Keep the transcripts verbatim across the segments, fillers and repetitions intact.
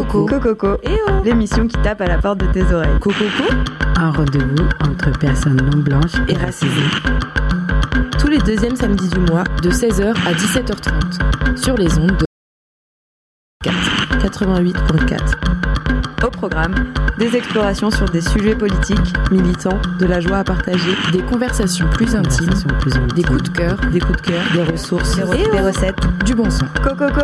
Cococo. Cococo. Eh oh. L'émission qui tape à la porte de tes oreilles. Cococo. Un rendez-vous entre personnes non blanches et racisées. Tous les deuxièmes samedis du mois, de seize heures à dix-sept heures trente, sur les ondes de quatre-vingt-huit virgule quatre. Au programme, des explorations sur des sujets politiques, militants, de la joie à partager, des conversations plus intimes, Conversations plus intimes. des coups de cœur, des coups de cœur, des ressources, des, re- et des oh, recettes. du bon son. Cococo.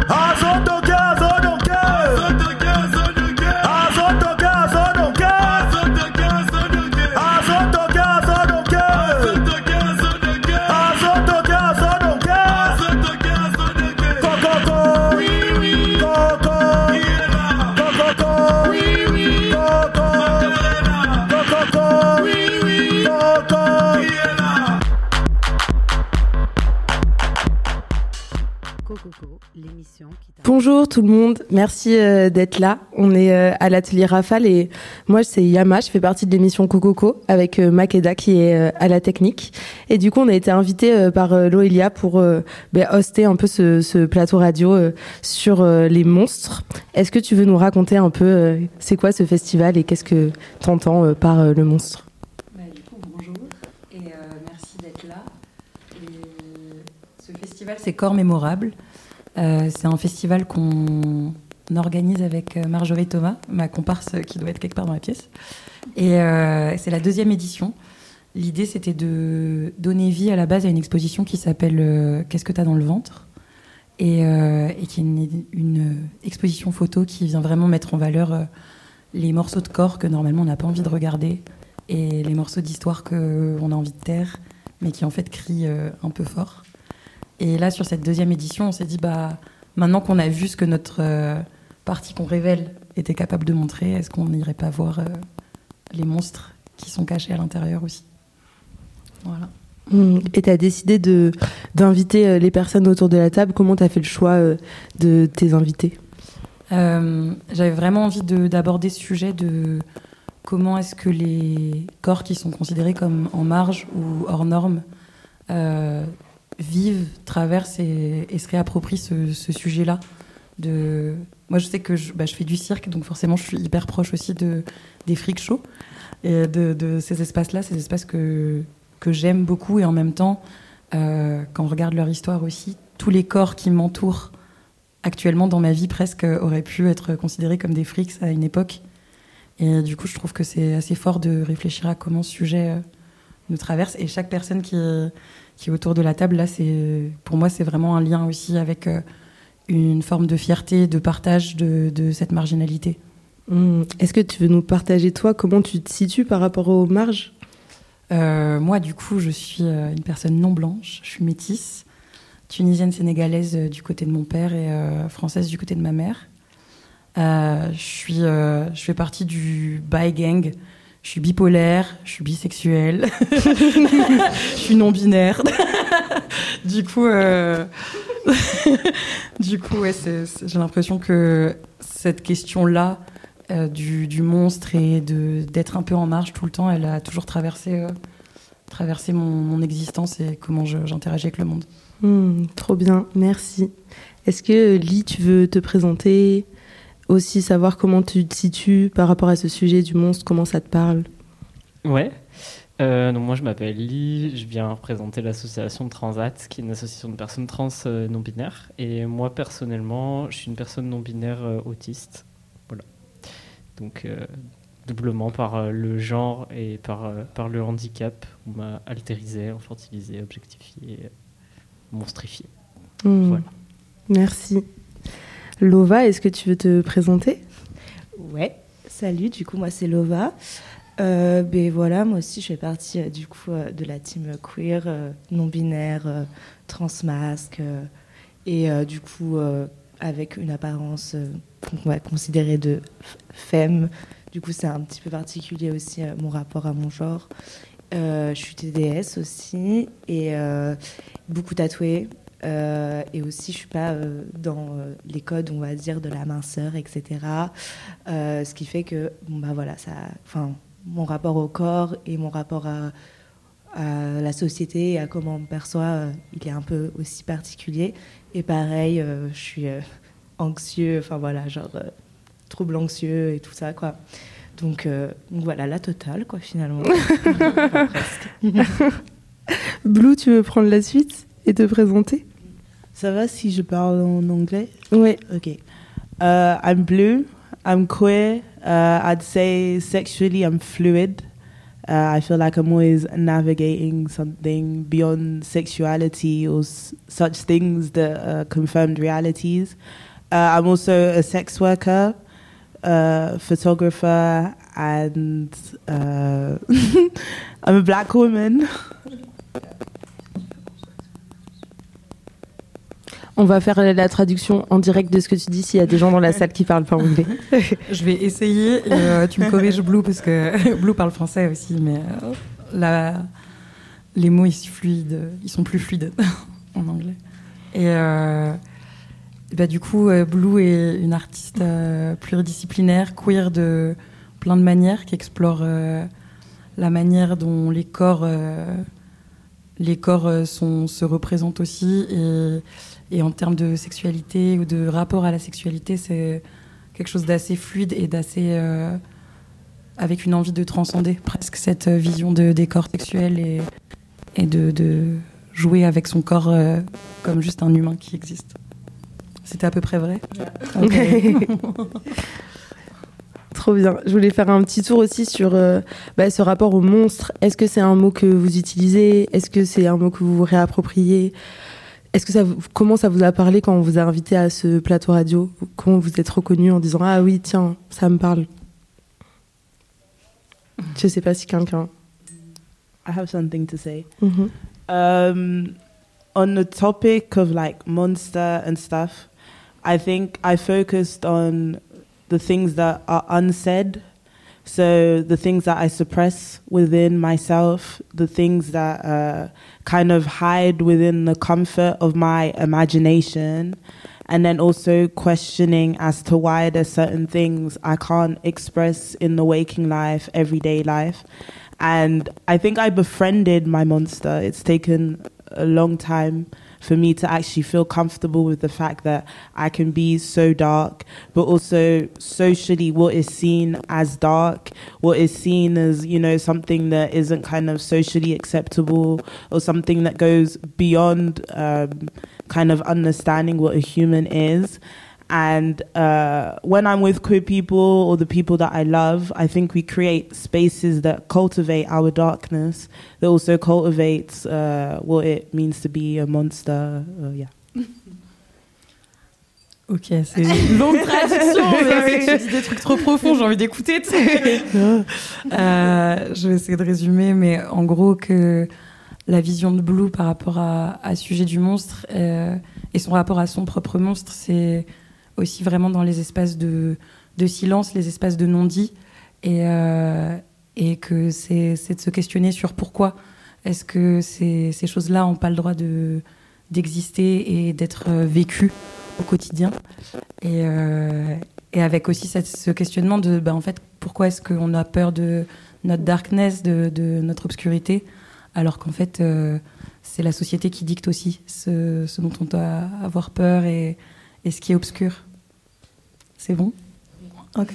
Bonjour tout le monde, merci euh, d'être là. On est euh, à l'atelier Rafale et moi c'est Yama, je fais partie de l'émission Cococo avec euh, Makeda qui est euh, à la technique. Et du coup on a été invité euh, par euh, Loelia pour euh, bah, hoster un peu ce, ce plateau radio euh, sur euh, les monstres. Est-ce que tu veux nous raconter un peu euh, c'est quoi ce festival et qu'est-ce que t'entends euh, par euh, le monstre? Bah, du coup, bonjour et euh, merci d'être là. Et ce festival, c'est Corps Mémorable. Euh, c'est un festival qu'on organise avec Marjorie Thomas, ma comparse qui doit être quelque part dans la pièce. Et euh, c'est la deuxième édition. L'idée, c'était de donner vie à la base à une exposition qui s'appelle euh, « Qu'est-ce que t'as dans le ventre ?» et, euh, et qui est une, une exposition photo qui vient vraiment mettre en valeur euh, les morceaux de corps que normalement on n'a pas envie de regarder et les morceaux d'histoire qu'on a envie de taire, mais qui en fait crient euh, un peu fort. Et là, sur cette deuxième édition, on s'est dit, bah, maintenant qu'on a vu ce que notre euh, partie qu'on révèle était capable de montrer, est-ce qu'on n'irait pas voir euh, les monstres qui sont cachés à l'intérieur aussi? Voilà. Mmh. Et tu as décidé de, d'inviter les personnes autour de la table. Comment tu as fait le choix euh, de tes invités? euh, J'avais vraiment envie de, d'aborder ce sujet de comment est-ce que les corps qui sont considérés comme en marge ou hors normes euh, vivent, traversent et, et se réapproprient ce, ce sujet-là. De... Moi, je sais que je, bah, je fais du cirque, donc forcément, je suis hyper proche aussi de, des freak shows et de, de ces espaces-là, ces espaces que, que j'aime beaucoup. Et en même temps, euh, quand on regarde leur histoire aussi, tous les corps qui m'entourent actuellement dans ma vie presque auraient pu être considérés comme des freaks à une époque. Et du coup, je trouve que c'est assez fort de réfléchir à comment ce sujet euh, nous traverse. Et chaque personne qui est qui est autour de la table, là, c'est, pour moi, c'est vraiment un lien aussi avec euh, une forme de fierté, de partage de, de cette marginalité. Mmh. Est-ce que tu veux nous partager, toi, comment tu te situes par rapport aux marges? euh, Moi, du coup, je suis euh, une personne non blanche, je suis métisse, tunisienne sénégalaise euh, du côté de mon père et euh, française du côté de ma mère. Euh, je, suis, euh, je fais partie du Bi Gang. Je suis bipolaire, je suis bisexuelle, je suis non-binaire. Du coup, euh... du coup ouais, c'est, c'est, j'ai l'impression que cette question-là euh, du, du monstre et de, d'être un peu en marge tout le temps, elle a toujours traversé, euh, traversé mon, mon existence et comment je, j'interagis avec le monde. Mmh, trop bien, merci. Est-ce que, Lee, tu veux te présenter ? Aussi savoir comment tu te situes par rapport à ce sujet du monstre, comment ça te parle? Ouais, euh, donc moi je m'appelle Lee, je viens représenter l'association Transat, qui est une association de personnes trans euh, non-binaires. Et moi personnellement, je suis une personne non-binaire euh, autiste. Voilà. Donc euh, doublement par euh, le genre et par, euh, par le handicap, on m'a altérisé, infantilisé, objectifié, euh, monstrifié. Mmh. Voilà. Merci. Lova, est-ce que tu veux te présenter? Ouais, salut, du coup moi c'est Lova. Euh, ben voilà, moi aussi je fais partie euh, du coup euh, de la team queer, euh, non-binaire, euh, transmasque euh, et euh, du coup euh, avec une apparence euh, qu'on va considérer de f- femme. Du coup c'est un petit peu particulier aussi euh, mon rapport à mon genre. Euh, je suis T D S aussi et euh, beaucoup tatouée. Euh, et aussi, je suis pas euh, dans euh, les codes, on va dire, de la minceur, et cetera. Euh, ce qui fait que, bon bah voilà, ça, enfin, mon rapport au corps et mon rapport à, à la société et à comment on me perçoit, euh, il est un peu aussi particulier. Et pareil, euh, je suis euh, anxieux, enfin voilà, genre, euh, troubles anxieux et tout ça, quoi. Donc, euh, donc voilà, la totale, quoi, finalement. Enfin, presque. Blue, tu veux prendre la suite et te présenter? Ça va si je parle en anglais? Oui. Okay. Uh, I'm Blue. I'm queer. Uh, I'd say sexually I'm fluid. Uh, I feel like I'm always navigating something beyond sexuality or s- such things that are confirmed realities. Uh, I'm also a sex worker, uh, photographer, and uh, I'm a black woman. On va faire la traduction en direct de ce que tu dis s'il y a des gens dans la salle qui parlent pas anglais. Je vais essayer. Et, euh, tu me corriges, Blue, parce que Blue parle français aussi, mais euh, la... les mots ils sont fluides, ils sont plus fluides en anglais. Et euh, bah, du coup, euh, Blue est une artiste euh, pluridisciplinaire, queer de plein de manières, qui explore euh, la manière dont les corps, euh, les corps euh, sont, se représentent aussi. Et, et en termes de sexualité ou de rapport à la sexualité, c'est quelque chose d'assez fluide et d'assez... Euh, avec une envie de transcender presque cette vision de, des corps sexuels et, et de, de jouer avec son corps euh, comme juste un humain qui existe. C'était à peu près vrai? Okay. Trop bien. Je voulais faire un petit tour aussi sur euh, bah, ce rapport au monstre. Est-ce que c'est un mot que vous utilisez? Est-ce que c'est un mot que vous vous réappropriez? Est-ce que ça vous, comment ça vous a parlé quand on vous a invité à ce plateau radio? Comment vous êtes reconnu en disant « Ah oui, tiens, ça me parle ». Je sais pas si quelqu'un... I have something to say. Mm-hmm. Um, on the topic of like monster and stuff, I think I focused on the things that are unsaid. So the things that I suppress within myself, the things that uh, kind of hide within the comfort of my imagination, and then also questioning as to why there's certain things I can't express in the waking life, everyday life. And I think I befriended my monster. It's taken a long time for me to actually feel comfortable with the fact that I can be so dark, but also socially what is seen as dark, what is seen as, you know, something that isn't kind of socially acceptable or something that goes beyond um, kind of understanding what a human is. And uh, when I'm with queer people or the people that I love, I think we create spaces that cultivate our darkness, that also cultivates uh, what it means to be a monster. Uh, yeah. Ok, c'est une longue traduction, mais tu dis des trucs trop profonds, j'ai envie d'écouter. euh, je vais essayer de résumer, mais en gros que la vision de Blue par rapport à, à ce sujet du monstre euh, et son rapport à son propre monstre, c'est aussi vraiment dans les espaces de, de silence, les espaces de non-dit, et, euh, et que c'est, c'est de se questionner sur pourquoi est-ce que ces, ces choses-là n'ont pas le droit de, d'exister et d'être vécues au quotidien. Et, euh, et avec aussi cette, ce questionnement de, ben, en fait, pourquoi est-ce qu'on a peur de notre darkness, de, de notre obscurité, alors qu'en fait, euh, c'est la société qui dicte aussi ce, ce dont on doit avoir peur et, et ce qui est obscur. C'est bon? Ok.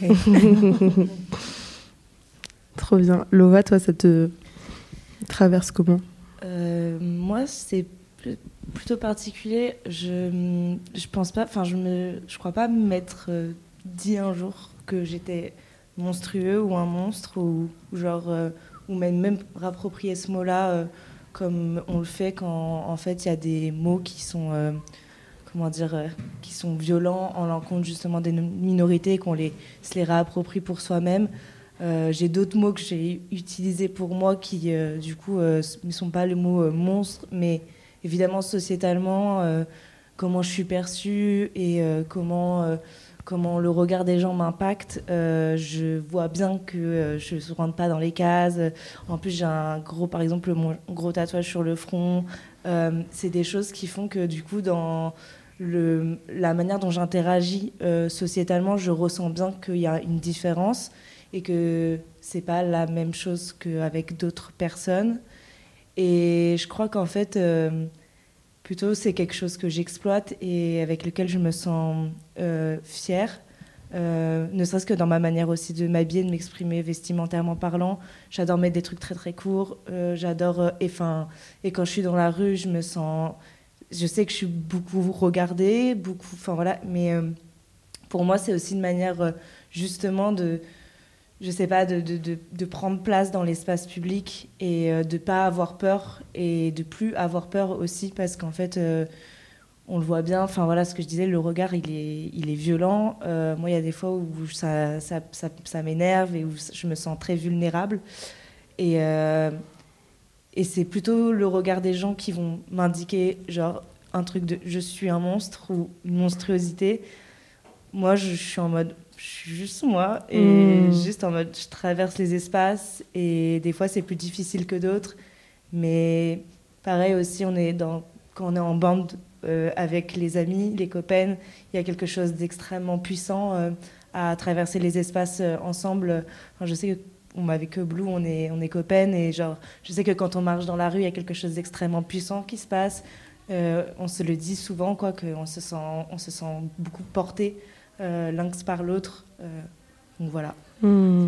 Trop bien. Lova, toi, ça te traverse comment? euh, Moi, c'est pl- plutôt particulier. Je je pense pas, enfin, je me, je crois pas m'être euh, dit un jour que j'étais monstrueux ou un monstre ou, ou genre euh, ou même même rapproprier ce mot-là euh, comme on le fait quand en fait il y a des mots qui sont euh, comment dire, euh, qui sont violents en l'encontre justement des minorités, qu'on les, se les réapproprie pour soi-même. Euh, j'ai d'autres mots que j'ai utilisés pour moi qui, euh, du coup, euh, ne sont pas le mot euh, monstre, mais évidemment, sociétalement, euh, comment je suis perçue et euh, comment, euh, comment le regard des gens m'impacte. Euh, je vois bien que euh, je ne rentre pas dans les cases. En plus, j'ai un gros, par exemple, mon gros tatouage sur le front. Euh, c'est des choses qui font que, du coup, dans le, la manière dont j'interagis euh, sociétalement, je ressens bien qu'il y a une différence et que c'est pas la même chose qu'avec d'autres personnes. Et je crois qu'en fait, euh, plutôt, c'est quelque chose que j'exploite et avec lequel je me sens euh, fière. Euh, ne serait-ce que dans ma manière aussi de m'habiller, de m'exprimer vestimentairement parlant. J'adore mettre des trucs très très courts. Euh, j'adore... Euh, et, fin, et quand je suis dans la rue, je me sens... Je sais que je suis beaucoup regardée, beaucoup... Enfin voilà, mais euh, pour moi, c'est aussi une manière euh, justement de... Je sais pas, de, de, de, de prendre place dans l'espace public et euh, de pas avoir peur et de plus avoir peur aussi parce qu'en fait... Euh, on le voit bien, enfin voilà ce que je disais, le regard il est, il est violent. Euh, moi il y a des fois où ça, ça, ça, ça m'énerve et où je me sens très vulnérable. Et, euh, et c'est plutôt le regard des gens qui vont m'indiquer genre un truc de je suis un monstre ou une monstruosité. Moi je, je suis en mode, je suis juste moi et mmh. juste en mode je traverse les espaces et des fois c'est plus difficile que d'autres. Mais pareil aussi on est dans, quand on est en bande Euh, avec les amis, les copains, il y a quelque chose d'extrêmement puissant euh, à traverser les espaces euh, ensemble. Enfin, je sais qu'on avec Blue, on est, on est copains et genre, je sais que quand on marche dans la rue, il y a quelque chose d'extrêmement puissant qui se passe. Euh, on se le dit souvent, quoi, qu'on se sent, on se sent beaucoup porté euh, l'un par l'autre. Euh, donc voilà. Mmh.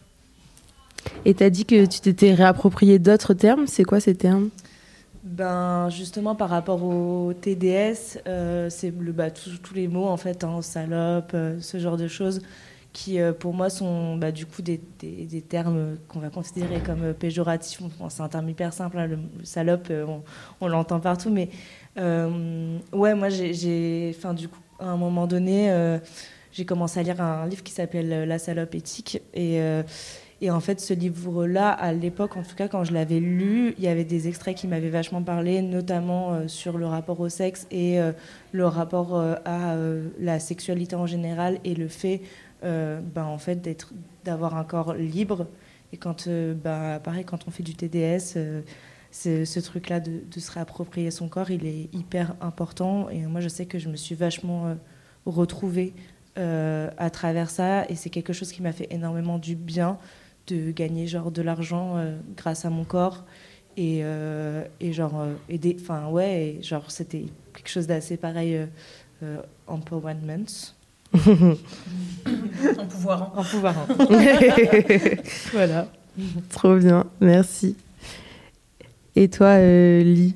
Et tu as dit que tu t'étais réapproprié d'autres termes. C'est quoi ces termes ? Ben justement par rapport au T D S, euh, c'est le, bah, tous les mots en fait, hein, salope, euh, ce genre de choses qui euh, pour moi sont bah, du coup des, des, des termes qu'on va considérer comme euh, péjoratifs. Bon, c'est un terme hyper simple, hein, le, le salope, euh, on, on l'entend partout, mais euh, ouais moi j'ai, j'ai, enfin du coup à un moment donné euh, j'ai commencé à lire un livre qui s'appelle La salope éthique et euh, Et en fait, ce livre-là, à l'époque, en tout cas, quand je l'avais lu, il y avait des extraits qui m'avaient vachement parlé, notamment euh, sur le rapport au sexe et euh, le rapport euh, à euh, la sexualité en général et le fait, euh, ben, en fait, d'être, d'avoir un corps libre. Et quand, euh, ben, pareil, quand on fait du T D S, euh, c'est, ce truc-là de, de se réapproprier son corps, il est hyper important. Et moi, je sais que je me suis vachement euh, retrouvée euh, à travers ça. Et c'est quelque chose qui m'a fait énormément du bien de gagner genre de l'argent euh, grâce à mon corps et, euh, et genre euh, aider, enfin ouais, et genre c'était quelque chose d'assez pareil euh, euh, empowerment. En pouvoir. En pouvoir. Voilà. Trop bien, merci. Et toi, euh, Lee?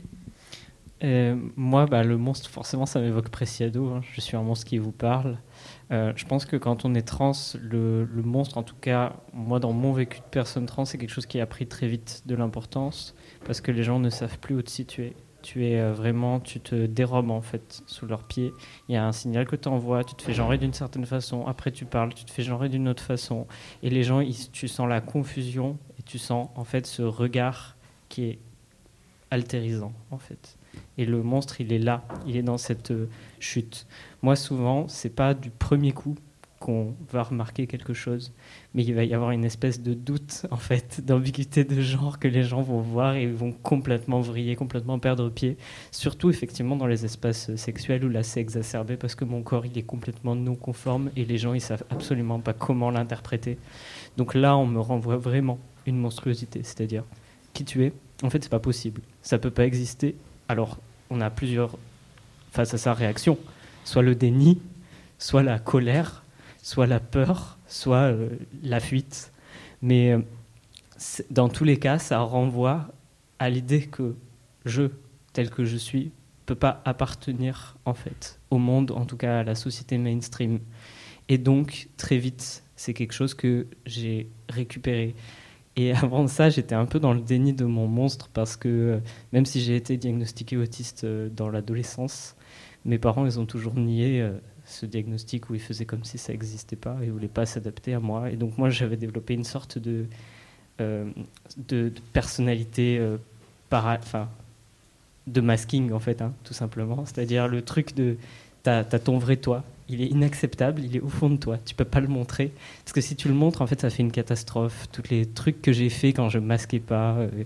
Euh, moi, bah, le monstre, forcément, ça m'évoque Preciado. Hein. Je suis un monstre qui vous parle. Euh, je pense que quand on est trans, le, le monstre, en tout cas, moi, dans mon vécu de personne trans, c'est quelque chose qui a pris très vite de l'importance parce que les gens ne savent plus où te situer. Tu es euh, vraiment, tu te dérobes en fait sous leurs pieds. Il y a un signal que tu envoies, tu te fais genrer d'une certaine façon. Après, tu parles, tu te fais genrer d'une autre façon. Et les gens, ils, tu sens la confusion et tu sens en fait ce regard qui est altérisant en fait. Et le monstre, il est là, il est dans cette euh, chute. Moi, souvent, c'est pas du premier coup qu'on va remarquer quelque chose, mais il va y avoir une espèce de doute, en fait, d'ambiguïté de genre que les gens vont voir et vont complètement vriller, complètement perdre pied. Surtout, effectivement, dans les espaces sexuels où là, c'est exacerbé parce que mon corps, il est complètement non conforme et les gens, ils savent absolument pas comment l'interpréter. Donc là, on me renvoie vraiment une monstruosité, c'est-à-dire qui tu es. En fait, c'est pas possible. Ça peut pas exister. Alors, on a plusieurs face à sa réaction, soit le déni, soit la colère, soit la peur, soit euh, la fuite. Mais euh, dans tous les cas, ça renvoie à l'idée que je, tel que je suis, ne peux pas appartenir en fait au monde, en tout cas à la société mainstream. Et donc, très vite, c'est quelque chose que j'ai récupéré. Et avant ça, j'étais un peu dans le déni de mon monstre parce que euh, même si j'ai été diagnostiqué autiste euh, dans l'adolescence, mes parents, ils ont toujours nié euh, ce diagnostic où ils faisaient comme si ça n'existait pas et ne voulaient pas s'adapter à moi. Et donc moi, j'avais développé une sorte de, euh, de, de personnalité, euh, para, enfin, de masking en fait, hein, tout simplement. C'est-à-dire le truc de, t'as, t'as ton vrai toi. Il est inacceptable, il est au fond de toi. Tu peux pas le montrer. Parce que si tu le montres, en fait, ça fait une catastrophe. Tous les trucs que j'ai faits quand je masquais pas, euh,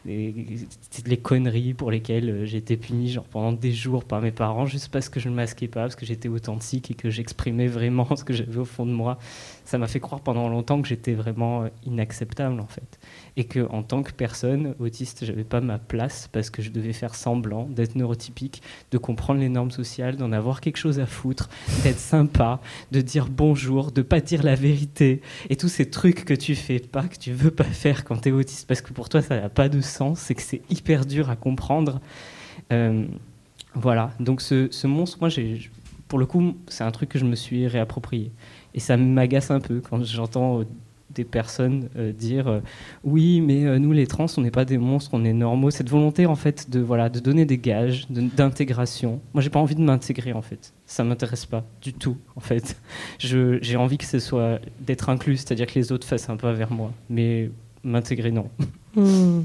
des, les conneries pour lesquelles j'ai été puni genre, pendant des jours par mes parents, juste parce que je ne masquais pas, parce que j'étais authentique et que j'exprimais vraiment ce que j'avais au fond de moi. Ça m'a fait croire pendant longtemps que j'étais vraiment inacceptable, en fait. Et qu'en tant que personne autiste, je n'avais pas ma place parce que je devais faire semblant d'être neurotypique, de comprendre les normes sociales, d'en avoir quelque chose à foutre, d'être sympa, de dire bonjour, de ne pas dire la vérité. Et tous ces trucs que tu fais pas, que tu veux pas faire quand tu es autiste, parce que pour toi, ça n'a pas de sens, et que c'est hyper dur à comprendre. Euh, voilà. Donc ce, ce monstre, moi, j'ai, pour le coup, c'est un truc que je me suis réapproprié. Et ça m'agace un peu quand j'entends des personnes euh, dire euh, oui, mais euh, nous les trans, on n'est pas des monstres, on est normaux. Cette volonté en fait de voilà de donner des gages de, d'intégration. Moi, j'ai pas envie de m'intégrer en fait. Ça m'intéresse pas du tout en fait. Je, j'ai envie que ce soit d'être inclus, c'est-à-dire que les autres fassent un pas vers moi, mais m'intégrer non. Mmh.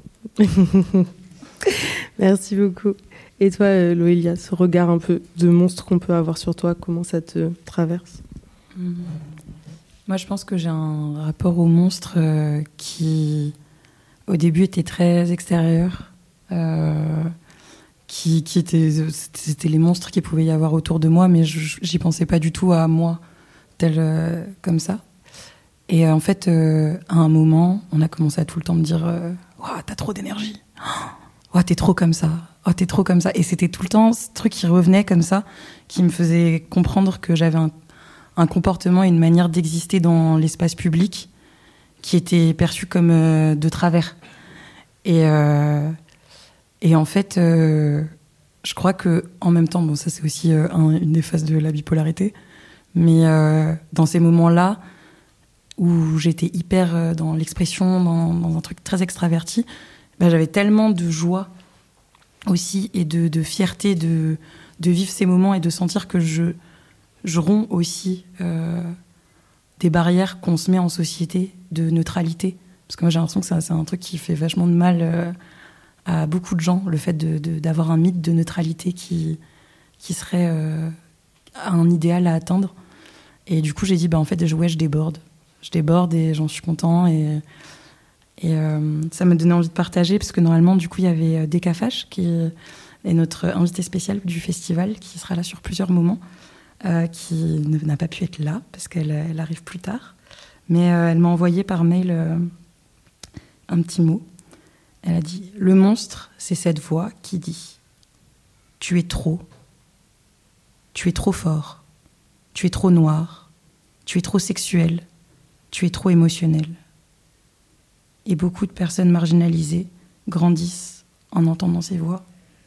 Merci beaucoup. Et toi, euh, Loélia, ce regard un peu de monstre qu'on peut avoir sur toi, comment ça te traverse? Mmh. Moi, je pense que j'ai un rapport au monstre euh, qui, au début, était très extérieur. Euh, qui, qui était, c'était les monstres qu'il pouvait y avoir autour de moi, mais je, j'y pensais pas du tout à moi, tel euh, comme ça. Et euh, en fait, euh, à un moment, on a commencé à tout le temps me dire euh, « Ouah, t'as trop d'énergie. Oh, t'es trop comme ça. Oh, t'es trop comme ça. » Et c'était tout le temps ce truc qui revenait comme ça, qui me faisait comprendre que j'avais un un comportement et une manière d'exister dans l'espace public qui était perçu comme euh, de travers. Et, euh, et en fait, euh, je crois que en même temps, bon, ça c'est aussi euh, un, une des phases de la bipolarité, mais euh, dans ces moments-là où j'étais hyper euh, dans l'expression, dans, dans un truc très extraverti, ben, j'avais tellement de joie aussi et de, de fierté de, de vivre ces moments et de sentir que je je romps aussi euh, des barrières qu'on se met en société de neutralité. Parce que moi, j'ai l'impression que ça, c'est un truc qui fait vachement de mal euh, à beaucoup de gens, le fait de, de, d'avoir un mythe de neutralité qui, qui serait euh, un idéal à atteindre. Et du coup, j'ai dit, bah, en fait, ouais, je déborde. Je déborde et j'en suis content. Et, et euh, ça m'a donné envie de partager, parce que normalement, du coup, il y avait Décafache, qui est notre invité spécial du festival, qui sera là sur plusieurs moments. Euh, qui ne, n'a pas pu être là parce qu'elle elle arrive plus tard, mais euh, elle m'a envoyé par mail euh, un petit mot. Elle a dit: le monstre, c'est cette voix qui dit « Tu es trop, tu es trop fort, tu es trop noir, tu es trop sexuel, tu es trop émotionnel. » Et beaucoup de personnes marginalisées grandissent en entendant ces voix.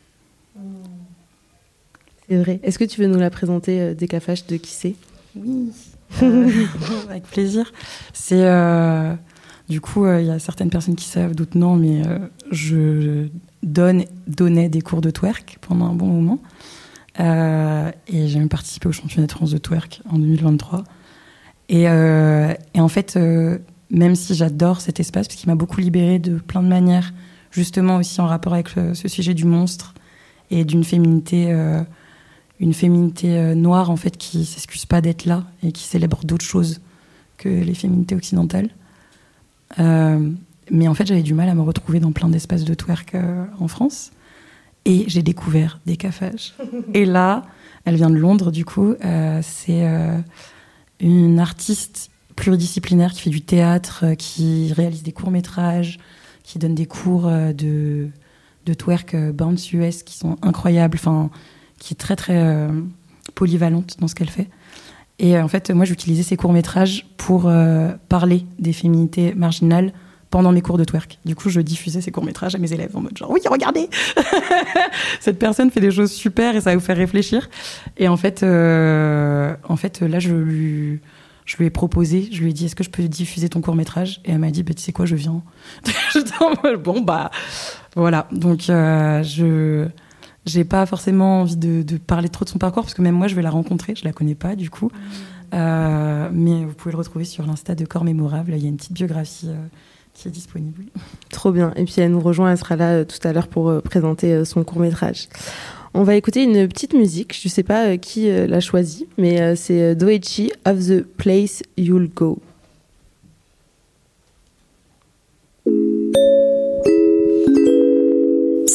C'est vrai. Est-ce que tu veux nous la présenter, euh, Décafache, de qui c'est? Oui, euh, avec plaisir. C'est euh, du coup, il euh, y a certaines personnes qui savent, d'autres non, mais euh, je donne, donnais des cours de twerk pendant un bon moment, euh, et j'ai même participé au championnat de France de twerk en deux mille vingt-trois. Et, euh, et en fait, euh, même si j'adore cet espace, parce qu'il m'a beaucoup libérée de plein de manières, justement aussi en rapport avec le, ce sujet du monstre et d'une féminité. Euh, une féminité euh, noire, en fait, qui s'excuse pas d'être là et qui célèbre d'autres choses que les féminités occidentales. Euh, mais en fait, j'avais du mal à me retrouver dans plein d'espaces de twerk euh, en France. Et j'ai découvert Décafache. Et là, elle vient de Londres, du coup. Euh, c'est euh, une artiste pluridisciplinaire qui fait du théâtre, euh, qui réalise des courts-métrages, qui donne des cours euh, de, de twerk euh, bounce U S qui sont incroyables. Enfin, qui est très très euh, polyvalente dans ce qu'elle fait. Et euh, en fait, moi, j'utilisais ces courts-métrages pour euh, parler des féminités marginales pendant mes cours de twerk. Du coup, je diffusais ces courts-métrages à mes élèves en mode genre, oui, regardez cette personne fait des choses super et ça va vous faire réfléchir. Et en fait, euh, en fait là, je lui, je lui ai proposé, je lui ai dit, est-ce que je peux diffuser ton court-métrage? Et elle m'a dit, bah, tu sais quoi, je viens. J'étais en mode, bon, bah, voilà. Donc, euh, je... J'ai pas forcément envie de, de parler trop de son parcours, parce que même moi, je vais la rencontrer. Je la connais pas, du coup. Mmh. Euh, mais vous pouvez le retrouver sur l'Insta de Corps Mémorable. Il y a une petite biographie euh, qui est disponible. Trop bien. Et puis, elle nous rejoint. Elle sera là euh, tout à l'heure pour euh, présenter euh, son court-métrage. On va écouter une petite musique. Je sais pas euh, qui euh, l'a choisie, mais euh, c'est euh, Doechi, Of the Place You'll Go.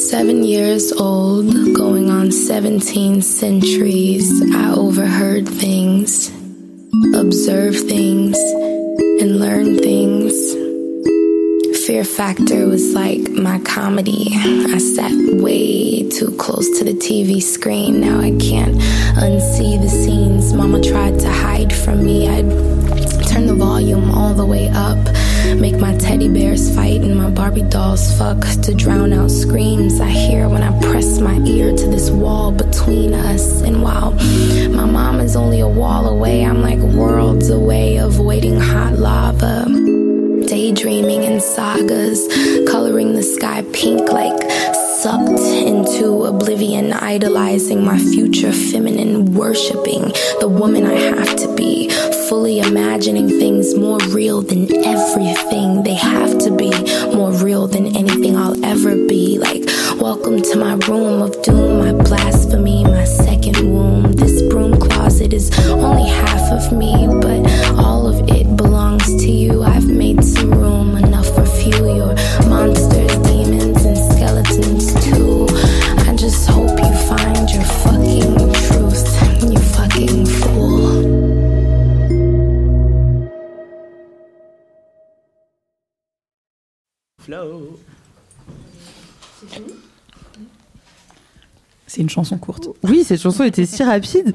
Seven years old, going on seventeen centuries, I overheard things, observed things, and learned things. Fear Factor was like my comedy. I sat way too close to the T V screen. Now I can't unsee the scenes Mama tried to hide from me. I'd turn the volume all the way up, make my teddy bears fight and my Barbie dolls fuck to drown out screams I hear when I press my ear to this wall between us. And while my mom is only a wall away, I'm like worlds away, avoiding hot lava, daydreaming in sagas, coloring the sky pink like sucked into oblivion, idolizing my future feminine, worshipping the woman I have to be, fully imagining things more real than everything. They have to be more real than anything I'll ever be. Like, welcome to my room of doom, my blasphemy, my second womb. This broom closet is only half of me, but all of it belongs to you. I've made some room, enough for few. Your monsters, demons, and skeletons too. I just hope you find your fucking truth, you fucking fool. Flow. C'est une chanson courte. Oui, cette chanson était si rapide.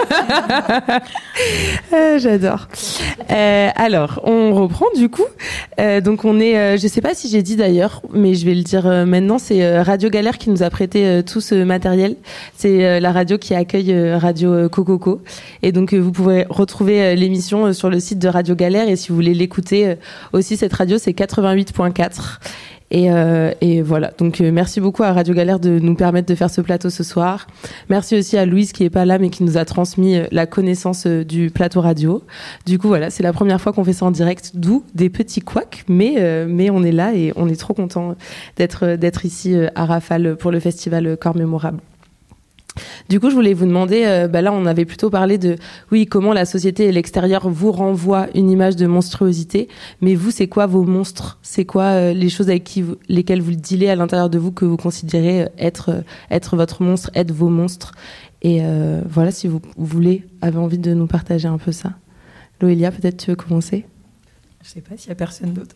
euh, j'adore. Euh, alors, on reprend du coup. Euh, donc, on est, euh, je sais pas si j'ai dit d'ailleurs, mais je vais le dire euh, maintenant. C'est euh, Radio Galère qui nous a prêté euh, tout ce matériel. C'est euh, la radio qui accueille euh, Radio euh, Cococo. Et donc, euh, vous pouvez retrouver euh, l'émission euh, sur le site de Radio Galère. Et si vous voulez l'écouter euh, aussi, cette radio, c'est quatre-vingt-huit point quatre. Et, euh, et voilà. Donc, euh, merci beaucoup à Radio Galère de nous permettre de faire ce plateau ce soir. Merci aussi à Louise qui est pas là, mais qui nous a transmis euh, la connaissance euh, du plateau radio. Du coup, voilà, c'est la première fois qu'on fait ça en direct, d'où des petits couacs, mais euh, mais on est là et on est trop content d'être d'être ici euh, à Rafale pour le festival Corps Mémorable. Du coup, je voulais vous demander, euh, bah là, on avait plutôt parlé de, oui, comment la société et l'extérieur vous renvoient une image de monstruosité. Mais vous, c'est quoi vos monstres ? C'est quoi euh, les choses avec qui vous, lesquelles vous le dealez à l'intérieur de vous que vous considérez être euh, être votre monstre, être vos monstres ? Et euh, voilà, si vous, vous voulez, avez envie de nous partager un peu ça. Loélia, peut-être tu veux commencer ? Je sais pas s'il y a personne d'autre.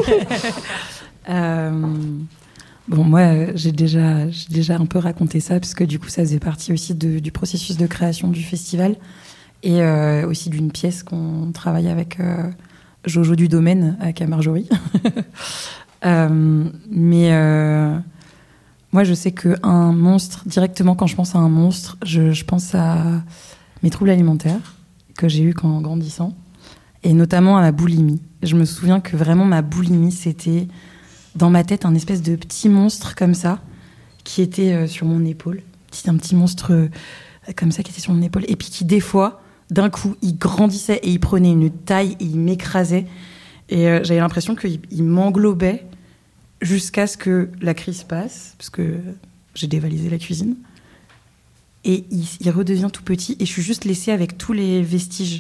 euh... Bon, moi, j'ai déjà, j'ai déjà un peu raconté ça, parce que du coup, ça faisait partie aussi de, du processus de création du festival, et euh, aussi d'une pièce qu'on travaille avec euh, Jojo du Domaine, avec Marjorie. euh, mais euh, moi, je sais qu'un monstre, directement quand je pense à un monstre, je, je pense à mes troubles alimentaires, que j'ai eus en grandissant, et notamment à ma boulimie. Je me souviens que vraiment, ma boulimie, c'était... dans ma tête, un espèce de petit monstre comme ça, qui était euh, sur mon épaule. Petit, un petit monstre euh, comme ça qui était sur mon épaule. Et puis qui, des fois, d'un coup, il grandissait et il prenait une taille et il m'écrasait. Et euh, j'avais l'impression qu'il il m'englobait jusqu'à ce que la crise passe, parce que j'ai dévalisé la cuisine. Et il, il redevient tout petit. Et je suis juste laissée avec tous les vestiges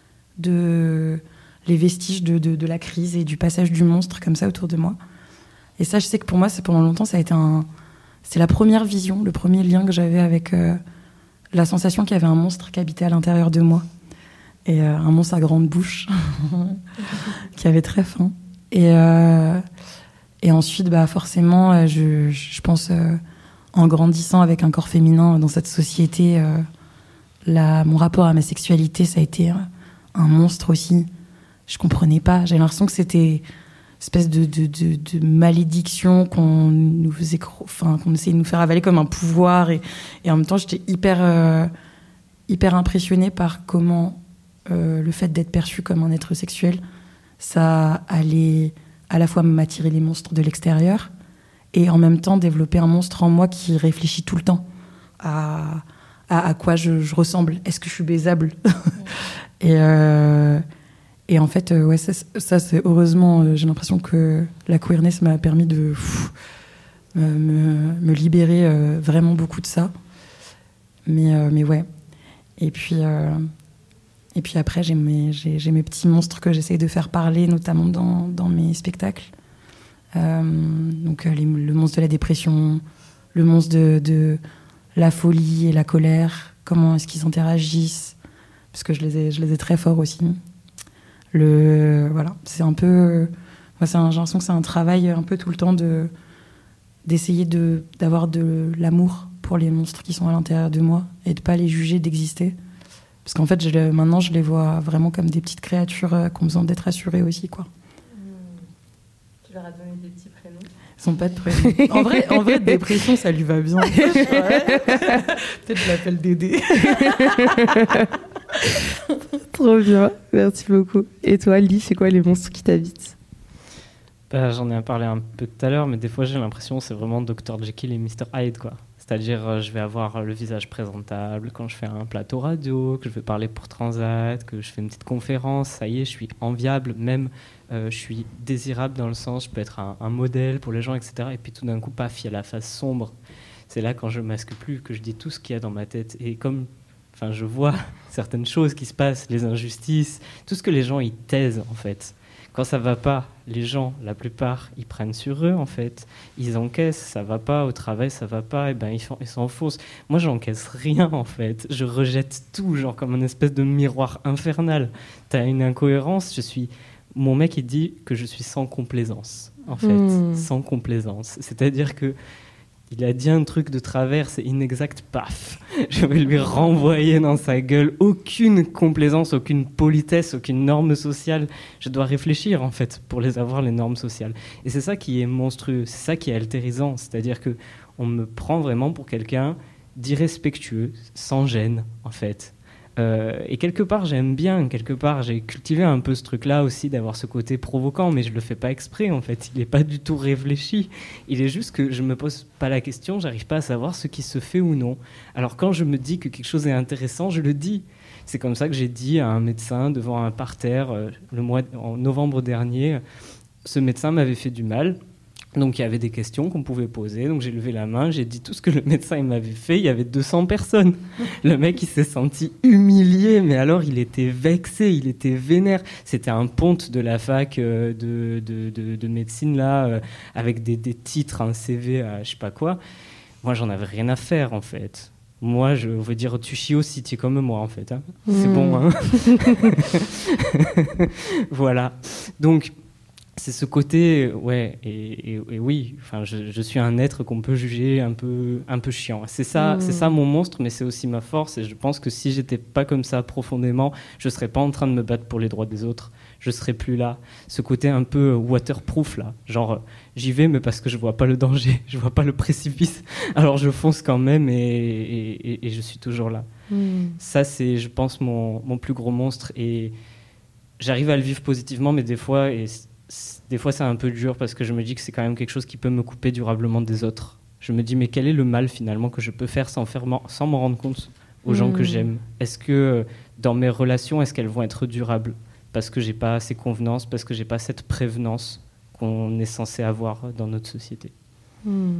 de, les vestiges de, de, de la crise et du passage du monstre comme ça autour de moi. Et ça, je sais que pour moi, c'est, pendant longtemps, ça a été un... C'est la première vision, le premier lien que j'avais avec euh, la sensation qu'il y avait un monstre qui habitait à l'intérieur de moi. Et euh, un monstre à grande bouche, qui avait très faim. Et, euh, et ensuite, bah, forcément, je, je pense, euh, en grandissant avec un corps féminin dans cette société, euh, la, mon rapport à ma sexualité, ça a été euh, un monstre aussi. Je comprenais pas. J'avais l'impression que c'était... espèce de, de, de, de malédiction qu'on nous faisait, enfin, qu'on essayait de nous faire avaler comme un pouvoir. Et, et en même temps, j'étais hyper, euh, hyper impressionnée par comment euh, le fait d'être perçue comme un être sexuel, ça allait à la fois m'attirer les monstres de l'extérieur et en même temps développer un monstre en moi qui réfléchit tout le temps à, à, à quoi je, je ressemble. Est-ce que je suis baisable ? Et... Euh, Et en fait, euh, ouais, ça, ça c'est heureusement, euh, j'ai l'impression que la queerness m'a permis de pff, me, me, me libérer euh, vraiment beaucoup de ça. Mais, euh, mais ouais. Et puis, euh, et puis après, j'ai mes, j'ai, j'ai mes petits monstres que j'essaye de faire parler, notamment dans, dans mes spectacles. Euh, donc, euh, les, le monstre de la dépression, le monstre de, de la folie et la colère, comment est-ce qu'ils interagissent, parce que je les ai, je les ai très forts aussi. Le, voilà, c'est un peu... Moi, c'est un, j'ai l'impression que c'est un travail un peu tout le temps de, d'essayer de, d'avoir de l'amour pour les monstres qui sont à l'intérieur de moi et de pas les juger d'exister. Parce qu'en fait, je, maintenant, je les vois vraiment comme des petites créatures euh, qui ont besoin d'être assurées aussi, quoi. Mmh. Tu leur as donné des petits prénoms ? Ils sont pas de prénoms. En vrai, en vrai, dépression, ça lui va bien. Ouais. Peut-être je l'appelle Dédé. Trop bien, merci beaucoup. Et toi, Lee, c'est quoi les monstres qui t'habitent ? Bah, j'en ai parlé un peu tout à l'heure, mais des fois j'ai l'impression que c'est vraiment docteur Jekyll et mister Hyde, quoi. C'est-à-dire, euh, je vais avoir le visage présentable quand je fais un plateau radio, que je vais parler pour Transat, que je fais une petite conférence, ça y est, je suis enviable, même euh, je suis désirable dans le sens, je peux être un, un modèle pour les gens, et cetera. Et puis tout d'un coup, paf, il y a la face sombre. C'est là, quand je masque plus, que je dis tout ce qu'il y a dans ma tête. Et comme enfin, je vois certaines choses qui se passent, les injustices, tout ce que les gens ils taisent, en fait. Quand ça va pas, les gens, la plupart, ils prennent sur eux, en fait. Ils encaissent, ça va pas, au travail, ça va pas, et ben ils, ils s'enfoncent. Moi, j'encaisse rien, en fait. Je rejette tout, genre comme une espèce de miroir infernal. T'as une incohérence, je suis... Mon mec, il dit que je suis sans complaisance, en fait. Mmh. Sans complaisance. C'est-à-dire que il a dit un truc de travers, c'est inexact, paf. Je vais lui renvoyer dans sa gueule. Aucune complaisance, aucune politesse, aucune norme sociale. Je dois réfléchir, en fait, pour les avoir, les normes sociales. Et c'est ça qui est monstrueux, c'est ça qui est altérisant. C'est-à-dire qu'on me prend vraiment pour quelqu'un d'irrespectueux, sans gêne, en fait. Euh, et quelque part, j'aime bien, quelque part, j'ai cultivé un peu ce truc-là aussi, d'avoir ce côté provoquant, mais je le fais pas exprès, en fait. Il est pas du tout réfléchi. Il est juste que je me pose pas la question, j'arrive pas à savoir ce qui se fait ou non. Alors quand je me dis que quelque chose est intéressant, je le dis. C'est comme ça que j'ai dit à un médecin devant un parterre euh, le mois, en novembre dernier. Ce médecin m'avait fait du mal. Donc il y avait des questions qu'on pouvait poser, donc j'ai levé la main, j'ai dit tout ce que le médecin il m'avait fait, il y avait deux cents personnes. Le mec il s'est senti humilié, mais alors il était vexé, il était vénère. C'était un ponte de la fac euh, de, de, de, de médecine là, euh, avec des, des titres, un C V à je sais pas quoi. Moi j'en avais rien à faire en fait. Moi, je veux dire, tu chies aussi, tu es comme moi, en fait. Hein. Mmh. C'est bon, hein. Voilà. Donc, c'est ce côté, ouais, et, et, et oui, enfin, je, je suis un être qu'on peut juger un peu, un peu chiant. C'est ça, mmh. c'est ça mon monstre, mais c'est aussi ma force. Et je pense que si j'étais pas comme ça profondément, je serais pas en train de me battre pour les droits des autres. Je serais plus là. Ce côté un peu waterproof là, genre j'y vais mais parce que je vois pas le danger, je vois pas le précipice. Alors je fonce quand même et, et, et, et je suis toujours là. Mmh. Ça c'est, je pense, mon, mon plus gros monstre et j'arrive à le vivre positivement, mais des fois et des fois c'est un peu dur parce que je me dis que c'est quand même quelque chose qui peut me couper durablement des autres. Je me dis mais quel est le mal finalement que je peux faire sans faire sans m'en rendre compte aux mmh. gens que j'aime. Est-ce que dans mes relations, est-ce qu'elles vont être durables? Parce que j'ai pas ces convenances, parce que j'ai pas cette prévenance qu'on est censé avoir dans notre société. Mmh.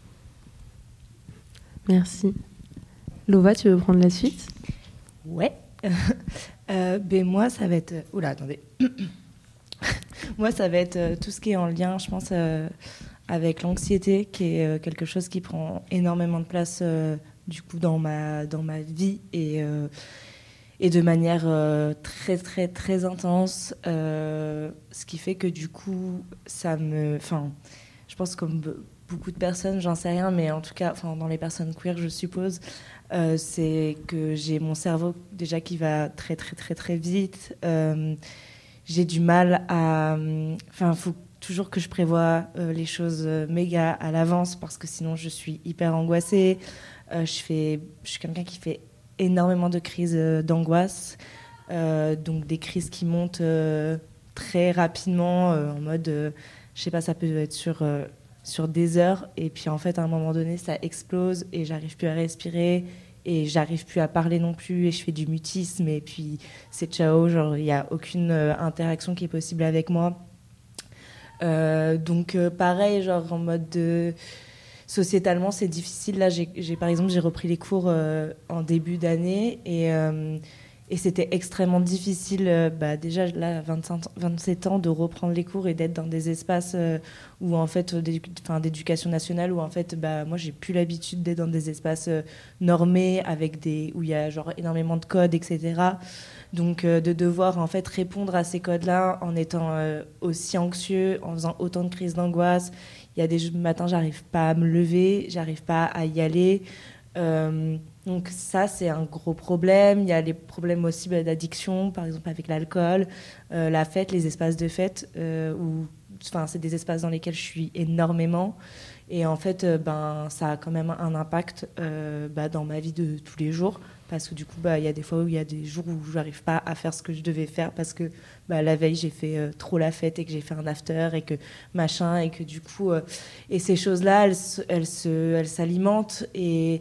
Merci. Lova, tu veux prendre la suite? Ouais. euh, ben moi, ça va être... Oula, attendez. Moi, ça va être euh, tout ce qui est en lien, je pense, euh, avec l'anxiété, qui est euh, quelque chose qui prend énormément de place euh, du coup dans ma dans ma vie et euh, et de manière euh, très très très intense, euh, ce qui fait que du coup, ça me, enfin, je pense comme beaucoup de personnes, j'en sais rien, mais en tout cas, enfin, dans les personnes queer, je suppose. Euh, c'est que j'ai mon cerveau déjà qui va très très très très vite. Euh, j'ai du mal à... Enfin, il faut toujours que je prévoie euh, les choses méga à l'avance parce que sinon je suis hyper angoissée. Euh, je, fais, je suis quelqu'un qui fait énormément de crises d'angoisse. Euh, donc des crises qui montent euh, très rapidement euh, en mode... Euh, je sais pas, ça peut être sur... Euh, sur des heures, et puis en fait à un moment donné ça explose et j'arrive plus à respirer et j'arrive plus à parler non plus et je fais du mutisme et puis c'est ciao, genre il n'y a aucune euh, interaction qui est possible avec moi. Euh, donc euh, pareil, genre en mode de... sociétalement c'est difficile. Là j'ai, j'ai par exemple j'ai repris les cours euh, en début d'année et, euh, Et c'était extrêmement difficile, euh, bah, déjà là, à vingt-cinq, vingt-sept ans, de reprendre les cours et d'être dans des espaces euh, où, en fait, d'édu- enfin, d'éducation nationale, où en fait, bah, moi, j'ai plus l'habitude d'être dans des espaces euh, normés, avec des, où il y a genre énormément de codes, et cetera. Donc, euh, de devoir en fait répondre à ces codes-là en étant euh, aussi anxieux, en faisant autant de crises d'angoisse. Il y a des matins, j'arrive pas à me lever, j'arrive pas à y aller. Euh, donc ça, c'est un gros problème. Il y a les problèmes aussi bah, d'addiction, par exemple avec l'alcool, euh, la fête, les espaces de fête, euh, où, enfin, c'est des espaces dans lesquels je suis énormément. Et en fait, euh, ben, ça a quand même un impact euh, bah, dans ma vie de tous les jours. Parce que du coup, bah, il y a des fois où il y a des jours où je n'arrive pas à faire ce que je devais faire parce que bah, la veille, j'ai fait euh, trop la fête et que j'ai fait un after et que machin. Et que du coup, euh, et ces choses-là, elles, se- elles, se, elles s'alimentent. Et,